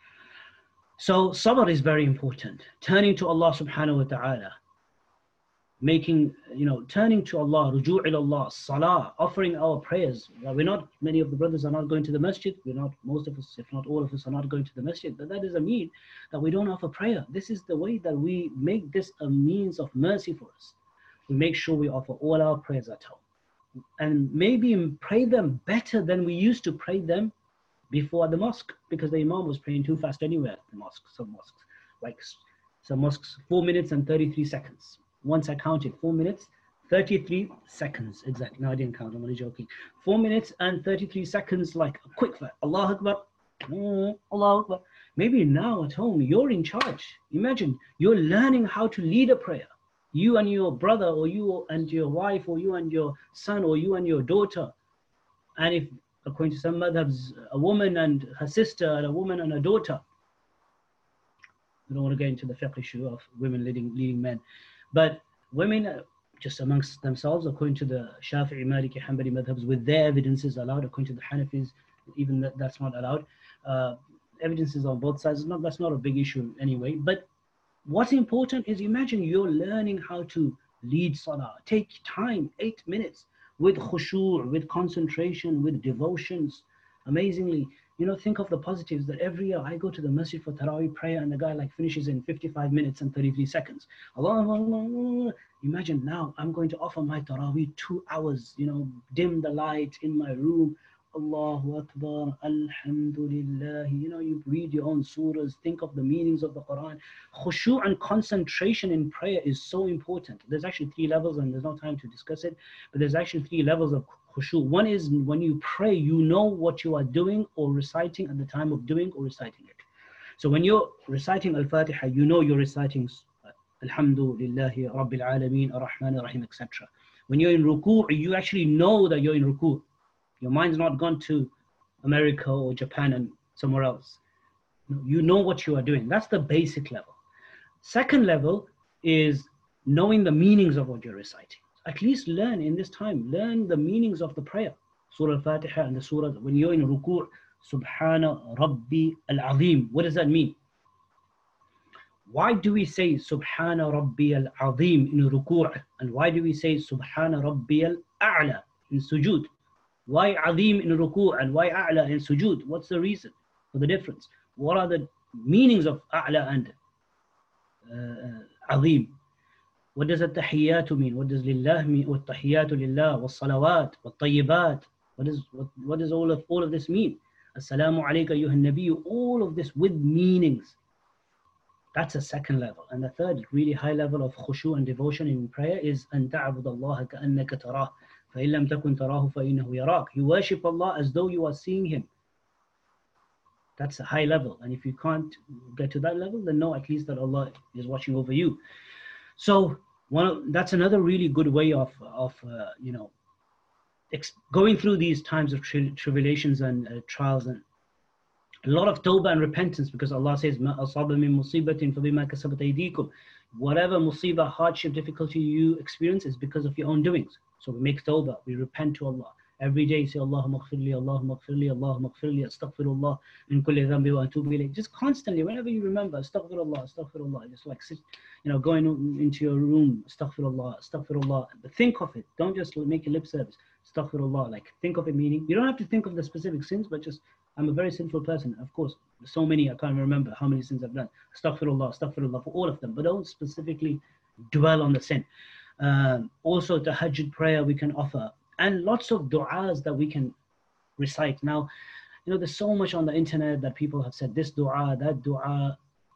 So sabr is very important. Turning to Allah subhanahu wa ta'ala. Making, you know, turning to Allah, ruju' ila Allah, salah, offering our prayers. We're not, many of the brothers are not going to the masjid. We're not, most of us, if not all of us, are not going to the masjid. But that doesn't mean that we don't offer prayer. This is the way that we make this a means of mercy for us. We make sure we offer all our prayers at home. and maybe pray them better than we used to pray them before the mosque, because the imam was praying too fast anywhere at the mosque. Some mosques, like some mosques, four minutes and thirty-three seconds. Once I counted, four minutes, thirty-three seconds exactly. No, I didn't count, I'm only joking. Four minutes and thirty-three seconds, like a quick fire. Allah Akbar, Allah Akbar. Maybe now at home, you're in charge. Imagine you're learning how to lead a prayer. You and your brother, or you and your wife, or you and your son, or you and your daughter. And if, according to some madhabs, a woman and her sister, and a woman and a daughter. I don't want to get into the fiqh issue of women leading, leading men. But women, just amongst themselves, according to the Shafi'i, Maliki, Hanbali madhabs, with their evidences allowed. According to the Hanafis, even that, that's not allowed. Uh, evidences on both sides, not, that's not a big issue anyway. But what's important is, imagine you're learning how to lead salah. Take time, eight minutes, with khushu', with concentration, with devotions. Amazingly, you know, think of the positives that every year I go to the masjid for Taraweeh prayer and the guy like finishes in fifty-five minutes and thirty-three seconds. Allah, imagine now I'm going to offer my Taraweeh two hours, you know, dim the light in my room. Allahu Akbar, Alhamdulillah. You know, you read your own surahs, think of the meanings of the Quran. Khushu' and concentration in prayer is so important. There's actually three levels, and there's no time to discuss it, but there's actually three levels of khushu'. One is when you pray, you know what you are doing or reciting at the time of doing or reciting it. So when you're reciting Al-Fatiha, you know you're reciting Alhamdulillahi Rabbil Alameen, Ar-Rahman Ar-Rahim, et cetera. When you're in ruku', you actually know that you're in ruku'. Your mind's not gone to America or Japan and somewhere else. You know what you are doing. That's the basic level. Second level is knowing the meanings of what you're reciting. At least learn in this time, learn the meanings of the prayer. Surah Al-Fatiha and the surah, when you're in ruku', Subhana Rabbi Al-Azim. What does that mean? Why do we say Subhana Rabbi Al-Azim in ruku'? And why do we say Subhana Rabbi Al-A'la in sujood? Why Azim in ruku' and why A'la in sujood? What's the reason for the difference? What are the meanings of A'la and uh, Azim? What does at-tahiyyatu mean? What does lillah mean? What tahiyyatu lillah, wa salawat, wa tayyibat? What is what, what does all of all of this mean? Assalamu alayka ayyuhan nabiyyu, all of this with meanings. That's a second level. And the third really high level of khushu' and devotion in prayer is an ta'bud Allah ka'annaka tarah. فَإِن لَمْ تَكُنْ تَرَاهُ فَإِنَّهُ يَرَاكَ. You worship Allah as though you are seeing Him. That's a high level. And if you can't get to that level, then know at least that Allah is watching over you. So one of, that's another really good way of, of uh, you know, ex- going through these times of tri- tribulations and uh, trials, and a lot of tawbah and repentance, because Allah says, مَا أَصَابَ مِن مُصِيبَةٍ فَبِمَا كَسَبَتْ أَيْدِيكُمْ. Whatever musibah, hardship, difficulty you experience is because of your own doings. So we make tawbah, we repent to Allah. Every day say, Allahumma ghfirli, Allahumma ghfirli, Allahumma ghfirli, astaghfirullah, min kulli dhanbi wa atubu ilayh. Just constantly, whenever you remember, astaghfirullah, astaghfirullah. Just like sit, you know, going into your room, astaghfirullah, astaghfirullah. But think of it. Don't just make a lip service. Astaghfirullah, like think of it meaning. You don't have to think of the specific sins, but just, I'm a very sinful person. Of course, so many, I can't remember how many sins I've done. Astaghfirullah, astaghfirullah for all of them, but don't specifically dwell on the sin. Um, also, tahajjud prayer we can offer, and lots of du'as that we can recite. Now, you know, there's so much on the internet that people have said this du'a, that du'a.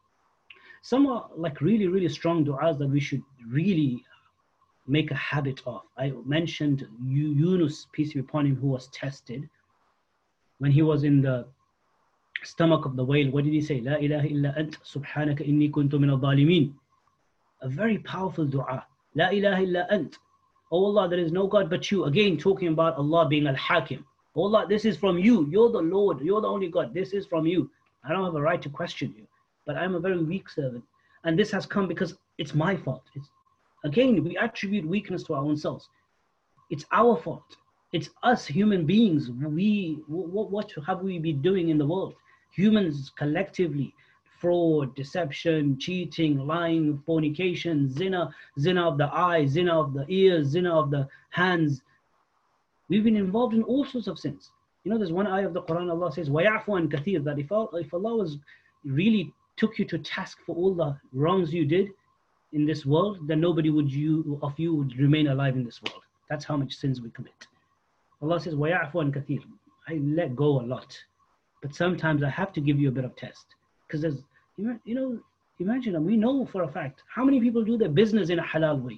Some are like really, really strong du'as that we should really make a habit of. I mentioned Yunus, peace be upon him, who was tested. When he was in the stomach of the whale, what did he say? La ilaha illa ant, subhanaka inni kuntu min al-zalimin. A very powerful du'a. La ilaha illa ant. Oh Allah, there is no God but you. Again, talking about Allah being al-Hakim. Oh Allah, this is from you. You're the Lord. You're the only God. This is from you. I don't have a right to question you, but I'm a very weak servant. And this has come because it's my fault. It's, again, we attribute weakness to our own selves. It's our fault. It's us human beings. We, what, what have we been doing in the world? Humans collectively. Fraud, deception, cheating, lying, fornication, zina, zina of the eyes, zina of the ears, zina of the hands. We've been involved in all sorts of sins. You know, there's one ayah of the Quran, Allah says, وَيَعْفُ عَنْ كَثِيرٍ, that if Allah, if Allah was really took you to task for all the wrongs you did in this world, then nobody would you of you would remain alive in this world. That's how much sins we commit. Allah says, وَيَعْفُ عَنْ كَثِيرٍ. I let go a lot. But sometimes I have to give you a bit of test. Because there's, you know, imagine, we know for a fact, how many people do their business in a halal way? one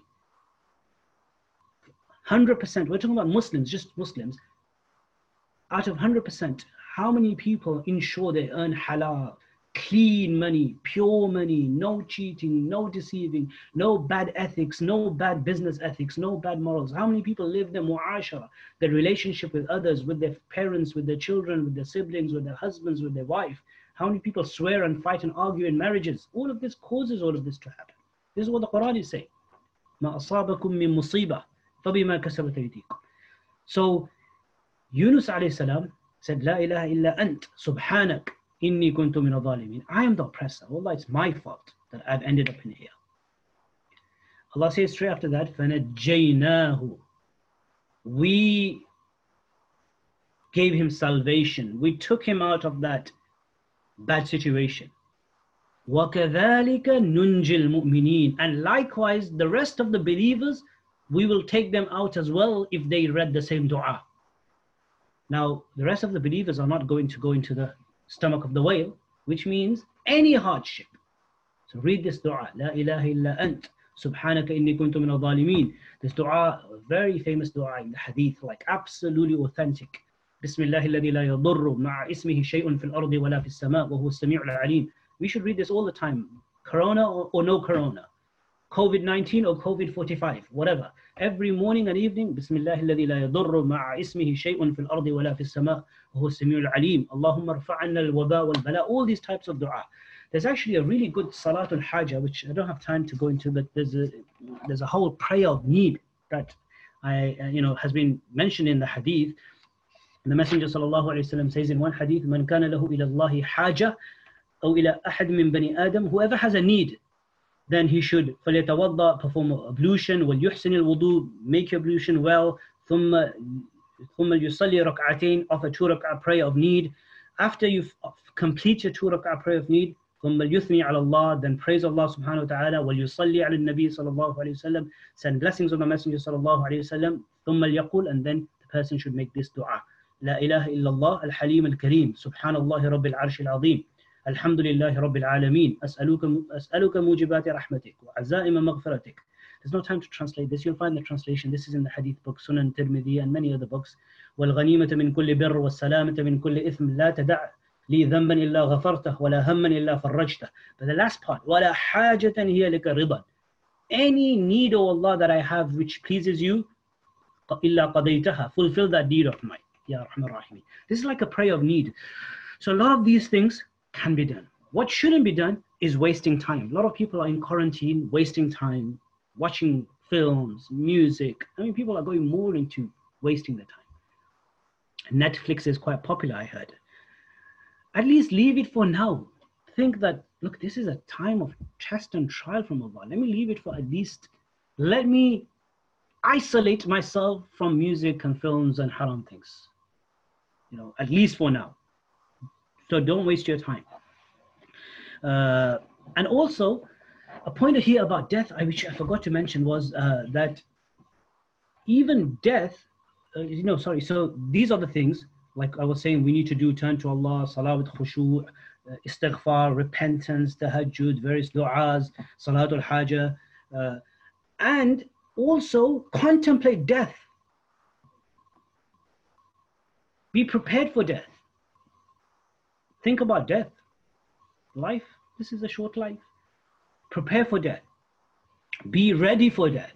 hundred percent. We're talking about Muslims, just Muslims. Out of one hundred percent, how many people ensure they earn halal, clean money, pure money, no cheating, no deceiving, no bad ethics, no bad business ethics, no bad morals? How many people live their mu'ashara, their relationship with others, with their parents, with their children, with their siblings, with their husbands, with their wife? How many people swear and fight and argue in marriages? All of this causes all of this to happen. This is what the Quran is saying. مَا أَصَابَكُم مِّن مُصِيبَةٍ فَبِمَا كَسَبَتْ أَيْدِيكُم. So Yunus alayhi salam said, La ilaha illa ant, subhanak, inni kuntu min adh-dhalimin. I am the oppressor. Allah, it's my fault that I've ended up in here. Allah says straight after that, فَنَجَّيْنَاهُ. We gave him salvation. We took him out of that bad situation. وَكَذَلِكَ نُنْجِ الْمُؤْمِنِينَ. And likewise, the rest of the believers, we will take them out as well if they read the same dua. Now, the rest of the believers are not going to go into the stomach of the whale, which means any hardship. So read this dua, La ilaha illa ant, subhanaka inni kuntu min adh-dhalimin. This dua, a very famous dua in the hadith, like absolutely authentic. Bismillah alladhi la yadurru ma'a ismihi shay'un fil ardi wa la fis sama' wa huwa as-sami'ul 'alim. We should read this all the time. Corona or, or no corona. COVID nineteen or COVID forty-five, whatever. Every morning and evening, Bismillah alladhi la yadurru ma'a ismihi shay'un fil ardi wa la fis sama' wa huwa as-sami'ul 'alim. Allahumma rfa'anna al-waba wal bala. All these types of dua. There's actually a really good Salatul Hajjah, which I don't have time to go into, but there's a there's a whole prayer of need that I you know has been mentioned in the hadith. And the Messenger sallallahu alaihi wasallam says in one hadith, "Man kana lahu ila Allahi haja, or ila ahad min bani Adam." Whoever has a need, then he should فَلْيَتَوَضَّأ, perform ablution, وَلْيُحْسِنِ الْوُضُوء, make your ablution well, ثُمَّ ثُمَّ يُصَلِّي رَكْعَتَيْن, offer two rak'ah prayer of need. After you complete your two rak'ah prayer of need, ثُمَّ الْيُثْنِي عَلَى اللَّهِ, then praise Allah subhanahu wa ta'ala, وَلْيُصَلِّي عَلى النَّبِي صلى الله عليه وسلم, send blessings on the Messenger صلى الله عليه وسلم, ثُمَّ الْيَقُولْ, and then the person should make this dua. لا إله إلا الله الحليم الكريم سبحان الله رب العرش العظيم الحمد لله رب العالمين أسألك أسألك موجبات رحمتك وعزائم مغفرتك. There's no time to translate this. You'll find the translation. This is in the hadith book, Sunan Tirmidhi, and many other books. والغنيمة من كل بر والسلامة من كل إثم لا تدع لي ذنبا إلا غفرته ولا هما إلا فرجته. But the last part, ولا حاجة هي لك رضا. Any need, O Allah, that I have which pleases you, إلا قضيتها, fulfill that need of mine. Ya Rahman Rahim. This is like a prayer of need. So a lot of these things can be done. What shouldn't be done is wasting time. A lot of people are in quarantine, wasting time, watching films, music. I mean, people are going more into wasting their time. Netflix is quite popular, I heard. At least leave it for now. Think that, look, this is a time of test and trial from Allah. Let me leave it for at least, let me isolate myself from music and films and haram things. You know, at least for now. So don't waste your time. Uh, and also, a point here about death, I, which I forgot to mention, was uh, that even death, uh, you know, sorry, so these are the things, like I was saying, we need to do, turn to Allah, salah with khushu', uh, istighfar, repentance, tahajjud, various du'as, salatul hajjah, uh, and also contemplate death. Be prepared for death. Think about death. Life, this is a short life. Prepare for death. Be ready for death.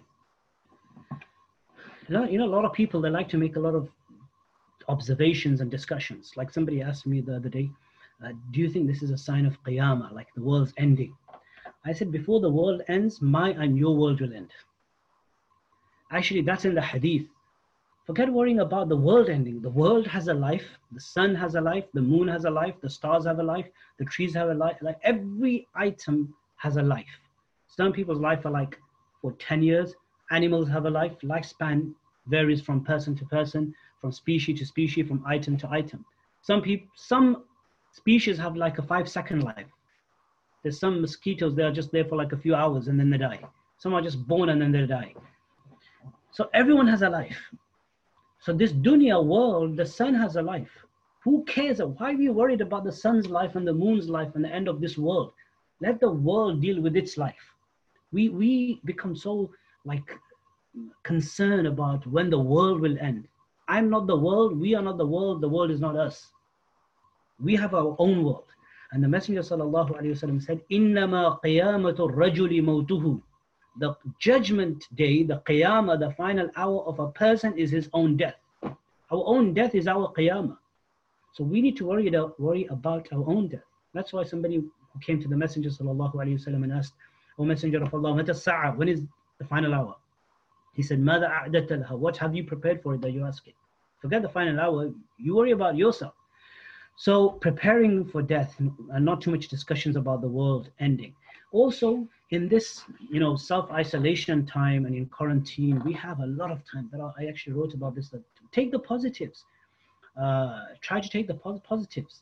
You know, a lot of people, they like to make a lot of observations and discussions. Like somebody asked me the other day, uh, do you think this is a sign of qiyamah, like the world's ending? I said, before the world ends, my and your world will end. Actually, that's in the hadith. Forget worrying about the world ending. The world has a life. The sun has a life. The moon has a life. The stars have a life. The trees have a life. Like every item has a life. Some people's life are like for ten years. Animals have a life. Lifespan varies from person to person, from species to species, from item to item. Some people, some species have like a five second life. There's some mosquitoes, they are just there for like a few hours and then they die. Some are just born and then they die. So everyone has a life. So this dunya world, the sun has a life. Who cares? Why are we worried about the sun's life and the moon's life and the end of this world? Let the world deal with its life. We, we become so like concerned about when the world will end. I'm not the world. We are not the world. The world is not us. We have our own world. And the Messenger sallallahu alaihi wasallam said, "Innama qiyamatu rajuli mawtuhu." The judgment day, the qiyamah, the final hour of a person is his own death. Our own death is our qiyamah. So we need to worry about, worry about our own death. That's why somebody who came to the Messenger sallallahu alaihi wasallam and asked, "O Messenger of Allah, mata sa'a? When is the final hour?" He said, "Mada a'data laha? What have you prepared for it that you're asking?" Forget the final hour. You worry about yourself. So preparing for death, and not too much discussions about the world ending. Also, in this, you know, self-isolation time and in quarantine, we have a lot of time. That I actually wrote about this. That take the positives. Uh, try to take the positives.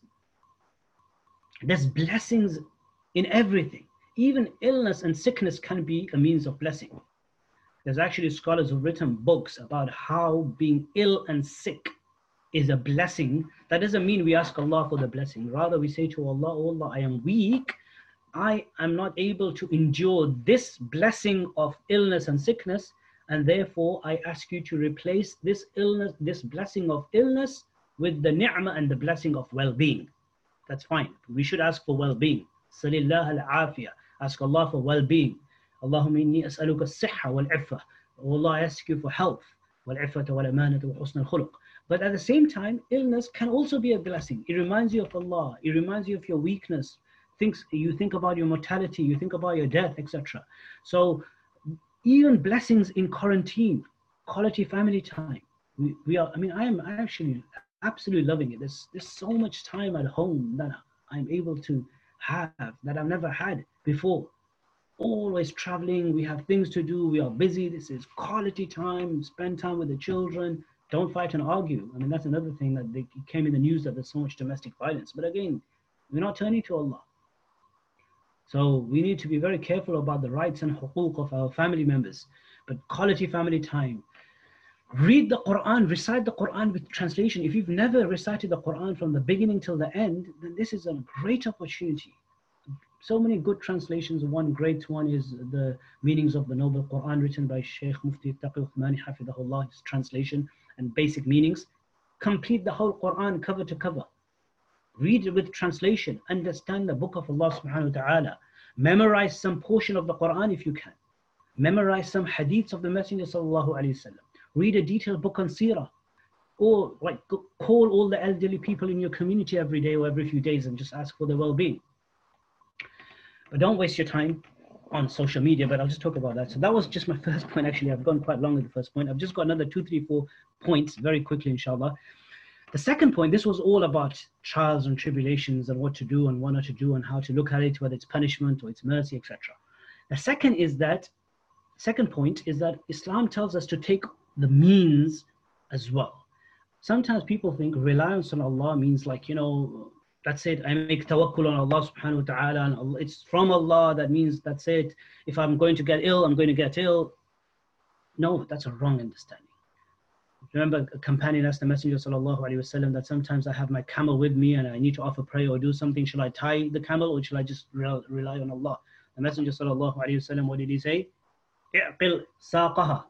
There's blessings in everything. Even illness and sickness can be a means of blessing. There's actually scholars who've written books about how being ill and sick is a blessing. That doesn't mean we ask Allah for the blessing. Rather, we say to Allah, "Oh Allah, I am weak. I am not able to endure this blessing of illness and sickness. And therefore, I ask you to replace this illness, this blessing of illness with the ni'mah and the blessing of well-being." That's fine. We should ask for well-being. Salillah al-afiyah. Ask Allah for well-being. Allahumma inni as'aluka as-sihha wal-'iffa. Oh Allah, I ask you for health. Wal-'iffata wal-amanata wa husn al-khuluq. But at the same time, illness can also be a blessing. It reminds you of Allah. It reminds you of your weakness. Thinks, you think about your mortality. You think about your death, et cetera. So even blessings in quarantine, quality family time. We, we are. I mean, I am actually absolutely loving it. There's, there's so much time at home that I'm able to have that I've never had before. Always traveling, we have things to do, we are busy. This is quality time, spend time with the children, don't fight and argue. I mean, that's another thing that they came in the news, that there's so much domestic violence. But again, we're not turning to Allah. So we need to be very careful about the rights and huquq of our family members. But quality family time. Read the Quran, recite the Quran with translation. If you've never recited the Quran from the beginning till the end, then this is a great opportunity. So many good translations. One great one is the meanings of the Noble Quran, written by Shaykh Mufti Taqi Uthmani Hafidahullah, his translation and basic meanings. Complete the whole Quran cover to cover. Read it with translation. Understand the book of Allah subhanahu wa ta'ala. Memorize some portion of the Quran if you can. Memorize some hadiths of the Messenger sallallahu alayhi wa sallam. Read a detailed book on seerah. Or like, call all the elderly people in your community every day or every few days and just ask for their well-being. But don't waste your time on social media, but I'll just talk about that. So that was just my first point. Actually, I've gone quite long with the first point. I've just got another two, three, four points very quickly, inshallah. The second point, this was all about trials and tribulations and what to do and what not to do and how to look at it, whether it's punishment or it's mercy, et cetera. The second is that, second point is that Islam tells us to take the means as well. Sometimes people think reliance on Allah means like, you know, that's it, I make tawakkul on Allah subhanahu wa ta'ala, and Allah, it's from Allah, that means that's it. If I'm going to get ill, I'm going to get ill. No, that's a wrong understanding. Remember, a companion asked the Messenger sallallahu alaihi wasallam that sometimes I have my camel with me and I need to offer prayer or do something. Shall I tie the camel or shall I just re rely on Allah? The Messenger sallallahu alaihi wasallam, what did he say? I'qil saqaha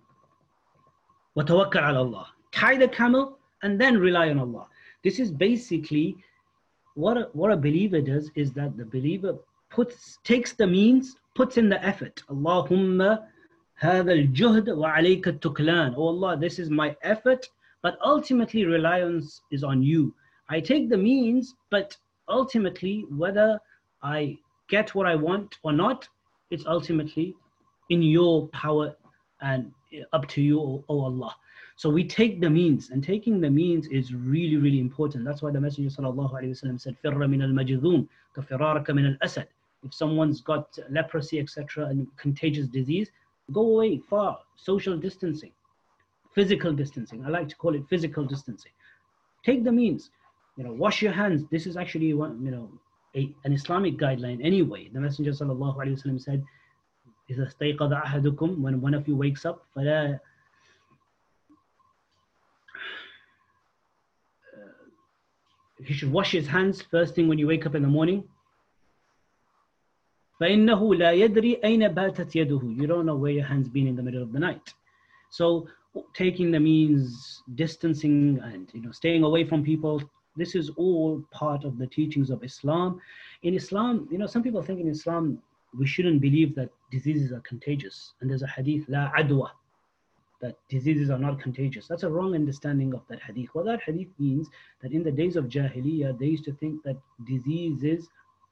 wa tawakkal ala Allah. Tie the camel and then rely on Allah. This is basically what a, what a believer does, is that the believer puts takes the means, puts in the effort. Allahumma هذا الجهد وعليك التكلان. Oh Allah, this is my effort, but ultimately reliance is on you. I take the means, but ultimately whether I get what I want or not, it's ultimately in your power and up to you, oh, oh Allah. So we take the means, and taking the means is really, really important. That's why the Messenger sallallahu alaihi wasallam said, "Firra min al-majdhum ka firaraka min al-asad." If someone's got leprosy, et cetera, and contagious disease, go away far. Social distancing, physical distancing. I like to call it physical distancing. Take the means. You know, wash your hands. This is actually one, you know, a, an Islamic guideline anyway. The Messenger sallallahu alaihi wasallam said, "إذا استيقظ أحدكم," when one of you wakes up, فلا he should wash his hands first thing when you wake up in the morning. فَإِنَّهُ لَا يَدْرِي أَيْنَ بَاتَتْ يَدُهُ. You don't know where your hand's been in the middle of the night. So taking the means, distancing, and you know, staying away from people, this is all part of the teachings of Islam. In Islam, you know, some people think in Islam we shouldn't believe that diseases are contagious. And there's a hadith, la adwa, that diseases are not contagious. That's a wrong understanding of that hadith. What that hadith means, that in the days of Jahiliyyah, they used to think that diseases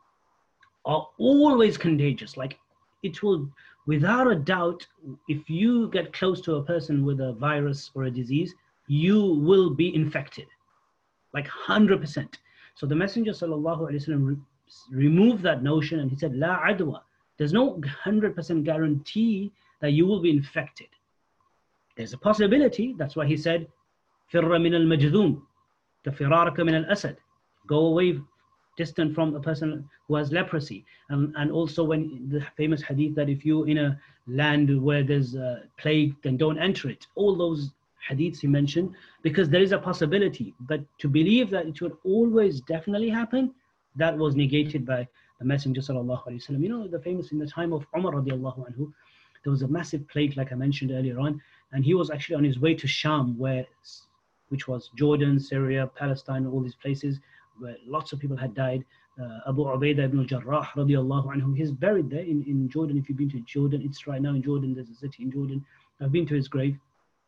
are always contagious. Like it will, without a doubt, if you get close to a person with a virus or a disease, you will be infected, like one hundred percent. So the Messenger sallallahu alaihi wasallam re removed that notion, and he said, La adwa. There's no one hundred percent guarantee that you will be infected. There's a possibility. That's why he said, Firra min al-majdhum, kafiraraka min al-asad. Go away, distant from a person who has leprosy. And, and also when the famous hadith that if you're in a land where there's a plague, then don't enter it. All those hadiths he mentioned, because there is a possibility. But to believe that it would always definitely happen, that was negated by the Messenger sallallahu alaihi wasallam. You know, the famous, in the time of Umar radiallahu anhu, there was a massive plague, like I mentioned earlier on, and he was actually on his way to Sham, where, which was Jordan, Syria, Palestine, all these places where lots of people had died. Uh, Abu Ubaidah ibn al-Jarrah radiallahu anhu, he's buried there in, in Jordan. If you've been to Jordan, it's right now in Jordan, there's a city in Jordan. I've been to his grave.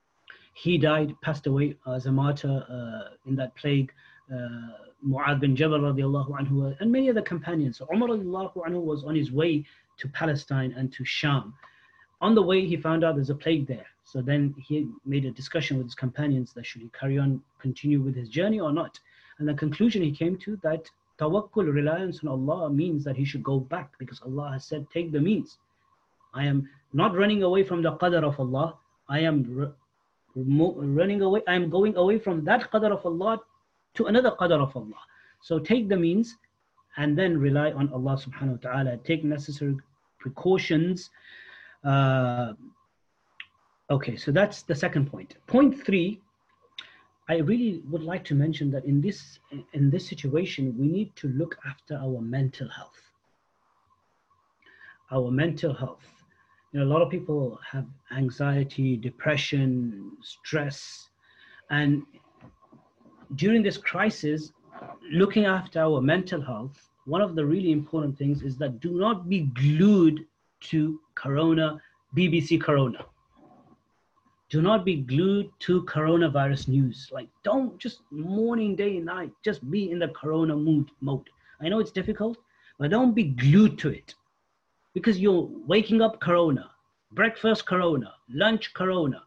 He died, passed away as a martyr uh, in that plague. Uh, Mu'adh bin Jabal radiallahu anhu, and many other companions. So Umar radiallahu anhu was on his way to Palestine and to Sham. On the way, he found out there's a plague there. So then he made a discussion with his companions that should he carry on, continue with his journey or not. And the conclusion he came to, that tawakkul, reliance on Allah, means that he should go back, because Allah has said, take the means. I am not running away from the qadr of Allah. I am running away, I am going away from that qadr of Allah to another qadr of Allah. So take the means and then rely on Allah subhanahu wa ta'ala. Take necessary precautions. Uh, okay, so that's the second point. Point three, I really would like to mention that in this, in this situation, we need to look after our mental health. Our mental health. You know, a lot of people have anxiety, depression, stress, and during this crisis, looking after our mental health, one of the really important things is that do not be glued to Corona, B B C Corona. Do not be glued to coronavirus news. Like, don't just morning, day, and night, just be in the Corona mood mode. I know it's difficult, but don't be glued to it, because you're waking up Corona, breakfast Corona, lunch Corona,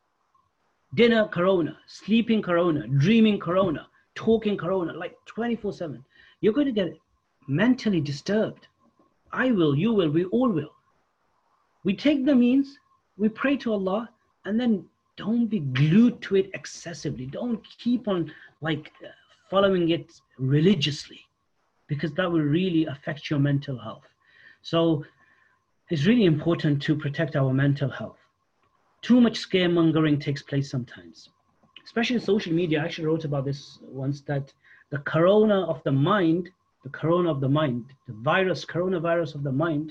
dinner Corona, sleeping Corona, dreaming Corona, talking Corona, like twenty-four seven. You're going to get mentally disturbed. I will, you will, we all will. We take the means, we pray to Allah, and then don't be glued to it excessively. Don't keep on like following it religiously, because that will really affect your mental health. So it's really important to protect our mental health. Too much scaremongering takes place sometimes, especially in social media. I actually wrote about this once, that the corona of the mind, the corona of the mind, the virus, coronavirus of the mind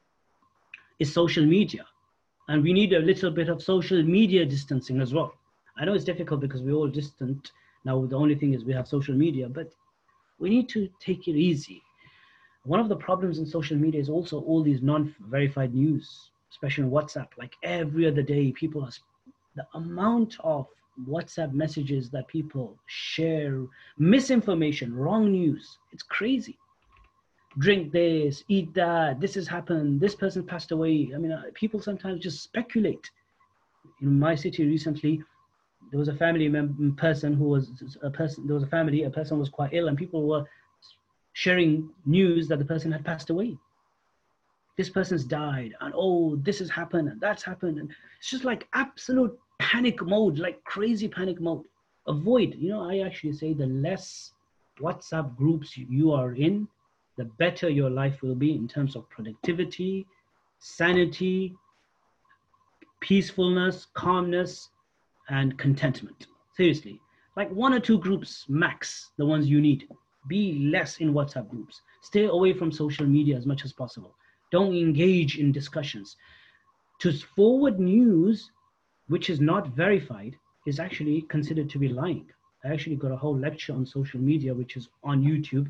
is social media. And we need a little bit of social media distancing as well. I know it's difficult because we're all distant. Now, the only thing is we have social media, but we need to take it easy. One of the problems in social media is also all these non-verified news, especially on WhatsApp. Like every other day, people are, the amount of WhatsApp messages that people share, misinformation, wrong news, it's crazy. Drink this, eat that, this has happened, this person passed away. I mean, uh, people sometimes just speculate. In my city recently, there was a family member, person who was a person, there was a family, a person was quite ill, and people were sharing news that the person had passed away. This person's died, and oh, this has happened, and that's happened. And it's just like absolute panic mode, like crazy panic mode. Avoid, you know, I actually say the less WhatsApp groups you are in, the better your life will be in terms of productivity, sanity, peacefulness, calmness, and contentment. Seriously, Like one or two groups max, the ones you need. Be less in WhatsApp groups. Stay away from social media as much as possible. Don't engage in discussions. To forward news which is not verified is actually considered to be lying. I actually got a whole lecture on social media, which is on YouTube.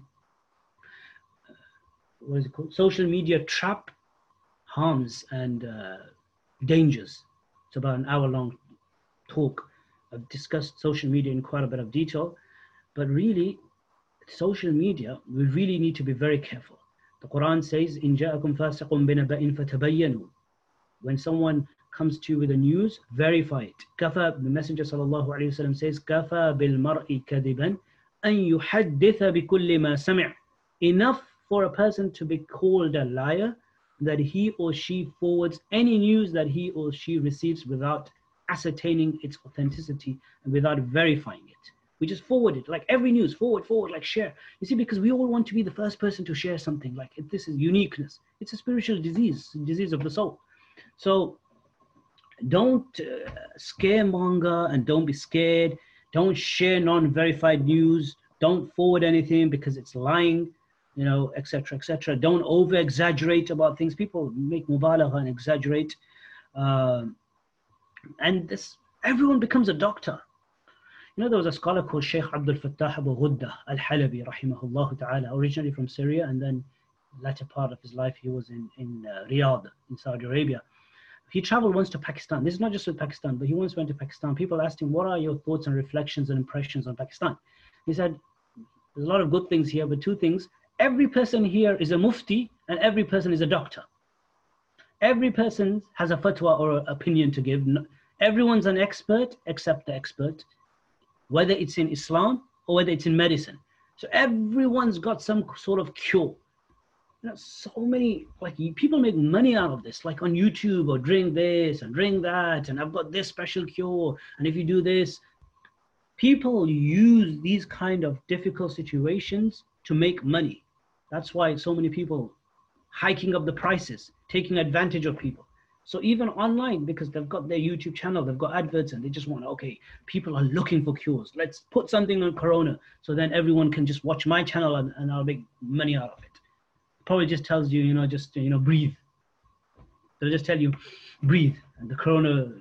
What is it called? Social media trap, harms, and uh, dangers. It's about an hour long talk. I've discussed social media in quite a bit of detail, but really, social media, we really need to be very careful. The Quran says, "In ja'akum fasiqun binaba'in fatabayyanu." When someone comes to you with the news, verify it. Kafa, the Messenger sallallahu alaihi wasallam says, "Kafa bil mar'i kadiban an yuhadditha bi kulli ma sami'." Enough for a person to be called a liar that he or she forwards any news that he or she receives without ascertaining its authenticity and without verifying it. We just forward it, like every news, forward, forward, like share. You see, because we all want to be the first person to share something. Like this is uniqueness. It's a spiritual disease, disease of the soul. So don't uh, scaremonger and don't be scared. Don't share non-verified news. Don't forward anything because it's lying, you know, et cetera, et cetera. Don't over-exaggerate about things. People make mubalagha and exaggerate. Uh, and this, everyone becomes a doctor. You know, there was a scholar called Sheikh Abdul Fattah Abu Ghudda al-Halabi, rahimahullah ta'ala, originally from Syria, and then latter part of his life he was in, in uh, Riyadh, in Saudi Arabia. He traveled once to Pakistan. This is not just with Pakistan, but he once went to Pakistan. People asked him, what are your thoughts and reflections and impressions on Pakistan? He said, there's a lot of good things here, but two things. Every person here is a mufti and every person is a doctor. Every person has a fatwa or an opinion to give. Everyone's an expert except the expert, whether it's in Islam or whether it's in medicine. So everyone's got some sort of cure. You know, so many, like people make money out of this, like on YouTube, or drink this and drink that, and I've got this special cure, and if you do this, people use these kind of difficult situations to make money. That's why so many people hiking up the prices, taking advantage of people. So even online, because they've got their YouTube channel, they've got adverts, and they just want, okay, people are looking for cures. Let's put something on Corona, so then everyone can just watch my channel and, and I'll make money out of it. Probably just tells you, you know, just, you know, breathe. They'll just tell you, breathe. And the Corona,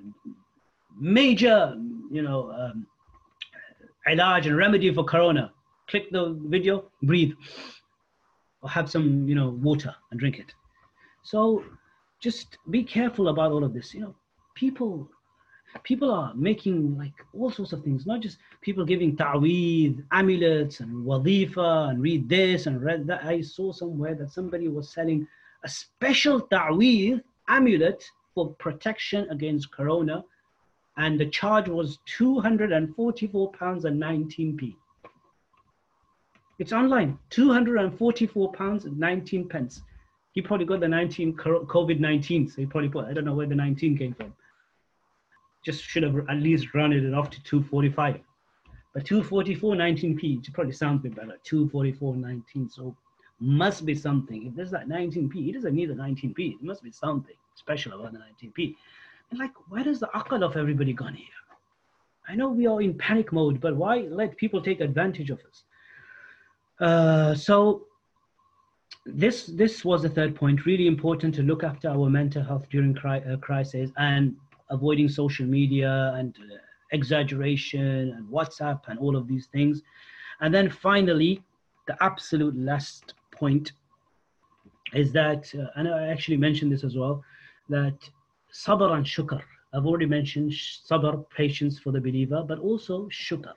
major, you know, um, ilaj and remedy for Corona. Click the video, breathe. Or have some, you know, water and drink it. So just be careful about all of this. You know, people, people are making like all sorts of things, not just people giving ta'weed, amulets and wadifa and read this and read that. I saw somewhere that somebody was selling a special ta'weed amulet for protection against Corona, and the charge was two hundred forty-four pounds and nineteen p. It's online, two hundred forty-four pounds and nineteen pence. He probably got the nineteen COVID nineteen, so he probably put, I don't know where the nineteen came from. Just should have at least rounded it off to two forty-five. But two forty-four nineteen p, it probably sounds a bit better, two forty-four nineteen, so must be something. If there's that nineteen p, it doesn't need the nineteen p, it must be something special about the nineteen p. And like, where does the aql of everybody gone here? I know we are in panic mode, but why let people take advantage of us? Uh, so this this was the third point. Really important to look after our mental health during cri- uh, crisis, and avoiding social media and uh, exaggeration and WhatsApp and all of these things. And then finally, the absolute last point is that, uh, and I actually mentioned this as well, that sabr and shukr. I've already mentioned sabr, patience for the believer, but also shukr.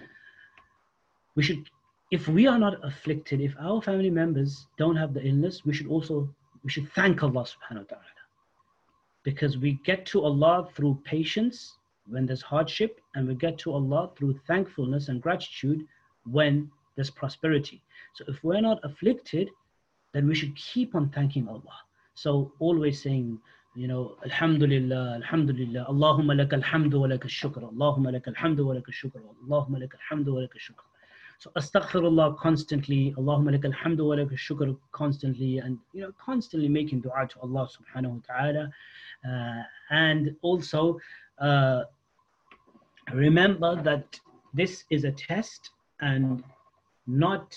We should, if we are not afflicted, if our family members don't have the illness, we should also, we should thank Allah subhanahu wa ta'ala. Because we get to Allah through patience when there's hardship, and we get to Allah through thankfulness and gratitude when there's prosperity. So if we're not afflicted, then we should keep on thanking Allah. So always saying, you know, Alhamdulillah, Alhamdulillah, Allahumma laka alhamdu wa laka shukr, Allahumma laka alhamdu wa laka shukr, Allahumma laka alhamdu wa laka shukr. So astaghfirullah constantly, Allahumma laka alhamdu wa laka shukr constantly, and you know, constantly making dua to Allah subhanahu wa ta'ala. Uh, and also uh, remember that This is a test, and not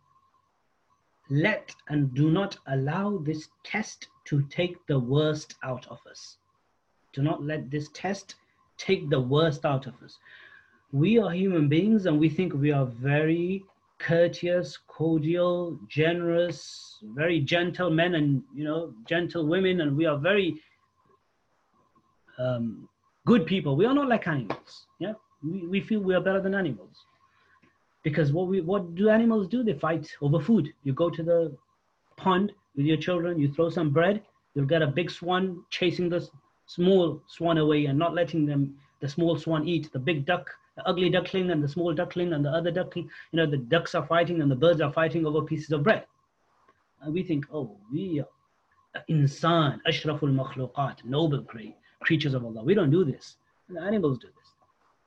let and do not allow this test to take the worst out of us. Do not let this test take the worst out of us. We are human beings, and we think we are very courteous, cordial, generous, very gentle men and, you know, gentle women, and we are very um, good people. We are not like animals. Yeah, we, we feel we are better than animals. Because what we what do animals do? They fight over food. You go to the pond with your children, you throw some bread, you'll get a big swan chasing the small swan away and not letting them, the small swan, eat. The big duck, the ugly duckling and the small duckling and the other duckling, you know, the ducks are fighting and the birds are fighting over pieces of bread. And we think, oh, we are insan, ashraful makhluqat, noble creatures of Allah. We don't do this. The animals do this.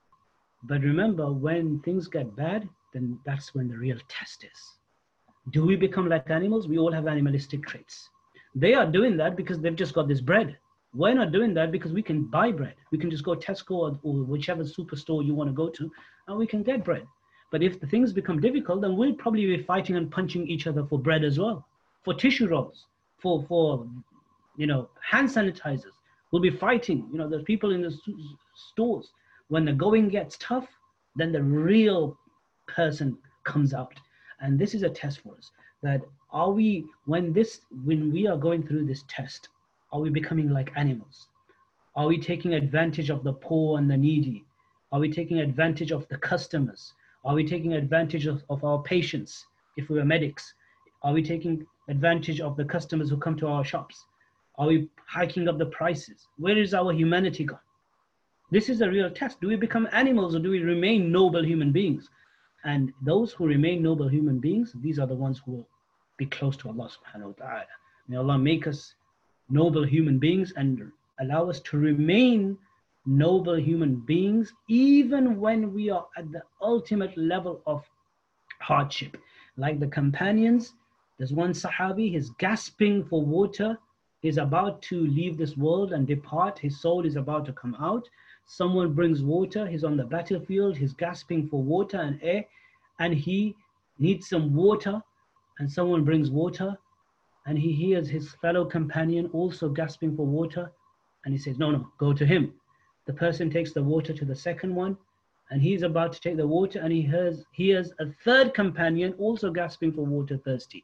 But remember, when things get bad, then that's when the real test is. Do we become like animals? We all have animalistic traits. They are doing that because they've just got this bread. We're not doing that because we can buy bread. We can just go Tesco or, or whichever superstore you want to go to, and we can get bread. But if the things become difficult, then we'll probably be fighting and punching each other for bread as well, for tissue rolls, for, for you know, hand sanitizers. We'll be fighting. You know, there's people in the stores. When the going gets tough, then the real person comes out. And this is a test for us, that are we, when this, when we are going through this test, are we becoming like animals? Are we taking advantage of the poor and the needy? Are we taking advantage of the customers? Are we taking advantage of, of our patients if we are medics? Are we taking advantage of the customers who come to our shops? Are we hiking up the prices? Where is our humanity gone? This is a real test. Do we become animals or do we remain noble human beings? And those who remain noble human beings, these are the ones who will be close to Allah subhanahu wa ta'ala. May Allah make us noble human beings and allow us to remain noble human beings even when we are at the ultimate level of hardship. Like the companions, there's one Sahabi, he's gasping for water. He's about to leave this world and depart. His soul is about to come out. Someone brings water. He's on the battlefield. He's gasping for water and air, and he needs some water. And someone brings water, and he hears his fellow companion also gasping for water, and he says, no, no, go to him. The person takes the water to the second one, and he's about to take the water, and he hears, hears a third companion also gasping for water, thirsty.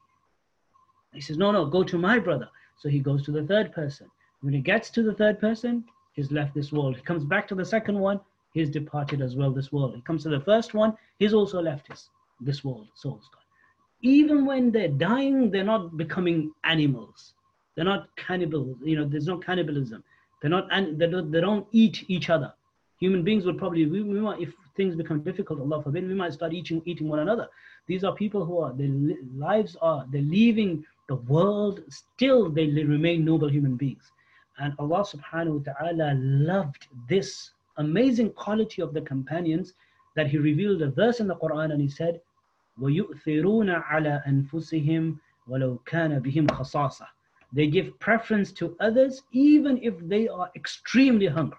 He says, no, no, go to my brother. So he goes to the third person. When he gets to the third person, he's left this world. He comes back to the second one, he's departed as well this world. He comes to the first one, he's also left his, this world, soul's gone. Even when they're dying, they're not becoming animals. They're not cannibals. You know, there's no cannibalism. They're not, and they don't, they don't eat each other. Human beings would probably, we, we might, if things become difficult, Allah forbid, we might start eating, eating one another. These are people who are, their lives are, they're leaving the world, still they remain noble human beings. And Allah subhanahu wa ta'ala loved this amazing quality of the companions that He revealed a verse in the Quran, and He said, وَيُؤْثِرُونَ عَلَىٰ أَنفُسِهِمْ وَلَوْ كَانَ بِهِمْ خَصَاصَةٌ. They give preference to others even if they are extremely hungry.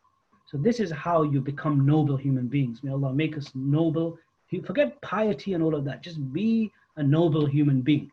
So this is how you become noble human beings. May Allah make us noble. Forget piety and all of that. Just be a noble human being.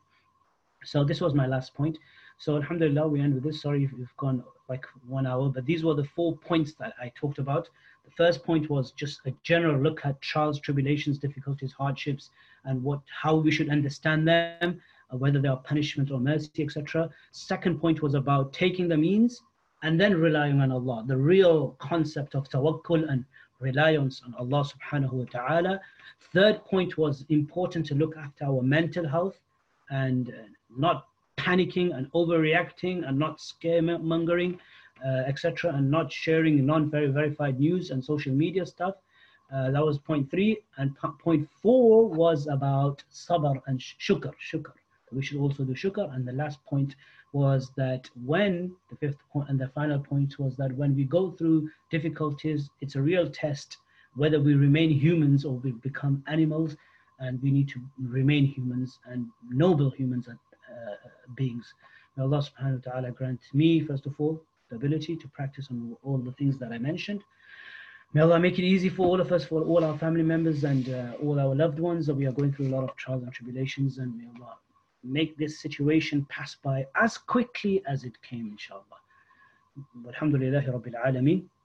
So this was my last point. So alhamdulillah, we end with this. Sorry if we've gone like one hour, but these were the four points that I talked about. The first point was just a general look at trials, tribulations, difficulties, hardships, and what how we should understand them, uh, whether they are punishment or mercy, et cetera. Second point was about taking the means and then relying on Allah, the real concept of tawakkul and reliance on Allah subhanahu wa ta'ala. Third point was important to look after our mental health and not panicking and overreacting and not scaremongering, uh, et cetera, and not sharing non-verified news and social media stuff. Uh, that was point three. And point four was about sabr and shukr, shukr. We should also do shukr. And the last point was that when, the fifth point and the final point was that when we go through difficulties, it's a real test whether we remain humans or we become animals, and we need to remain humans and noble humans and uh, beings. May Allah subhanahu wa ta'ala grant me, first of all, the ability to practice on all the things that I mentioned. May Allah make it easy for all of us, for all our family members and uh, all our loved ones, that we are going through a lot of trials and tribulations, and may Allah make this situation pass by as quickly as it came, inshallah. Alhamdulillahi Rabbil Alameen.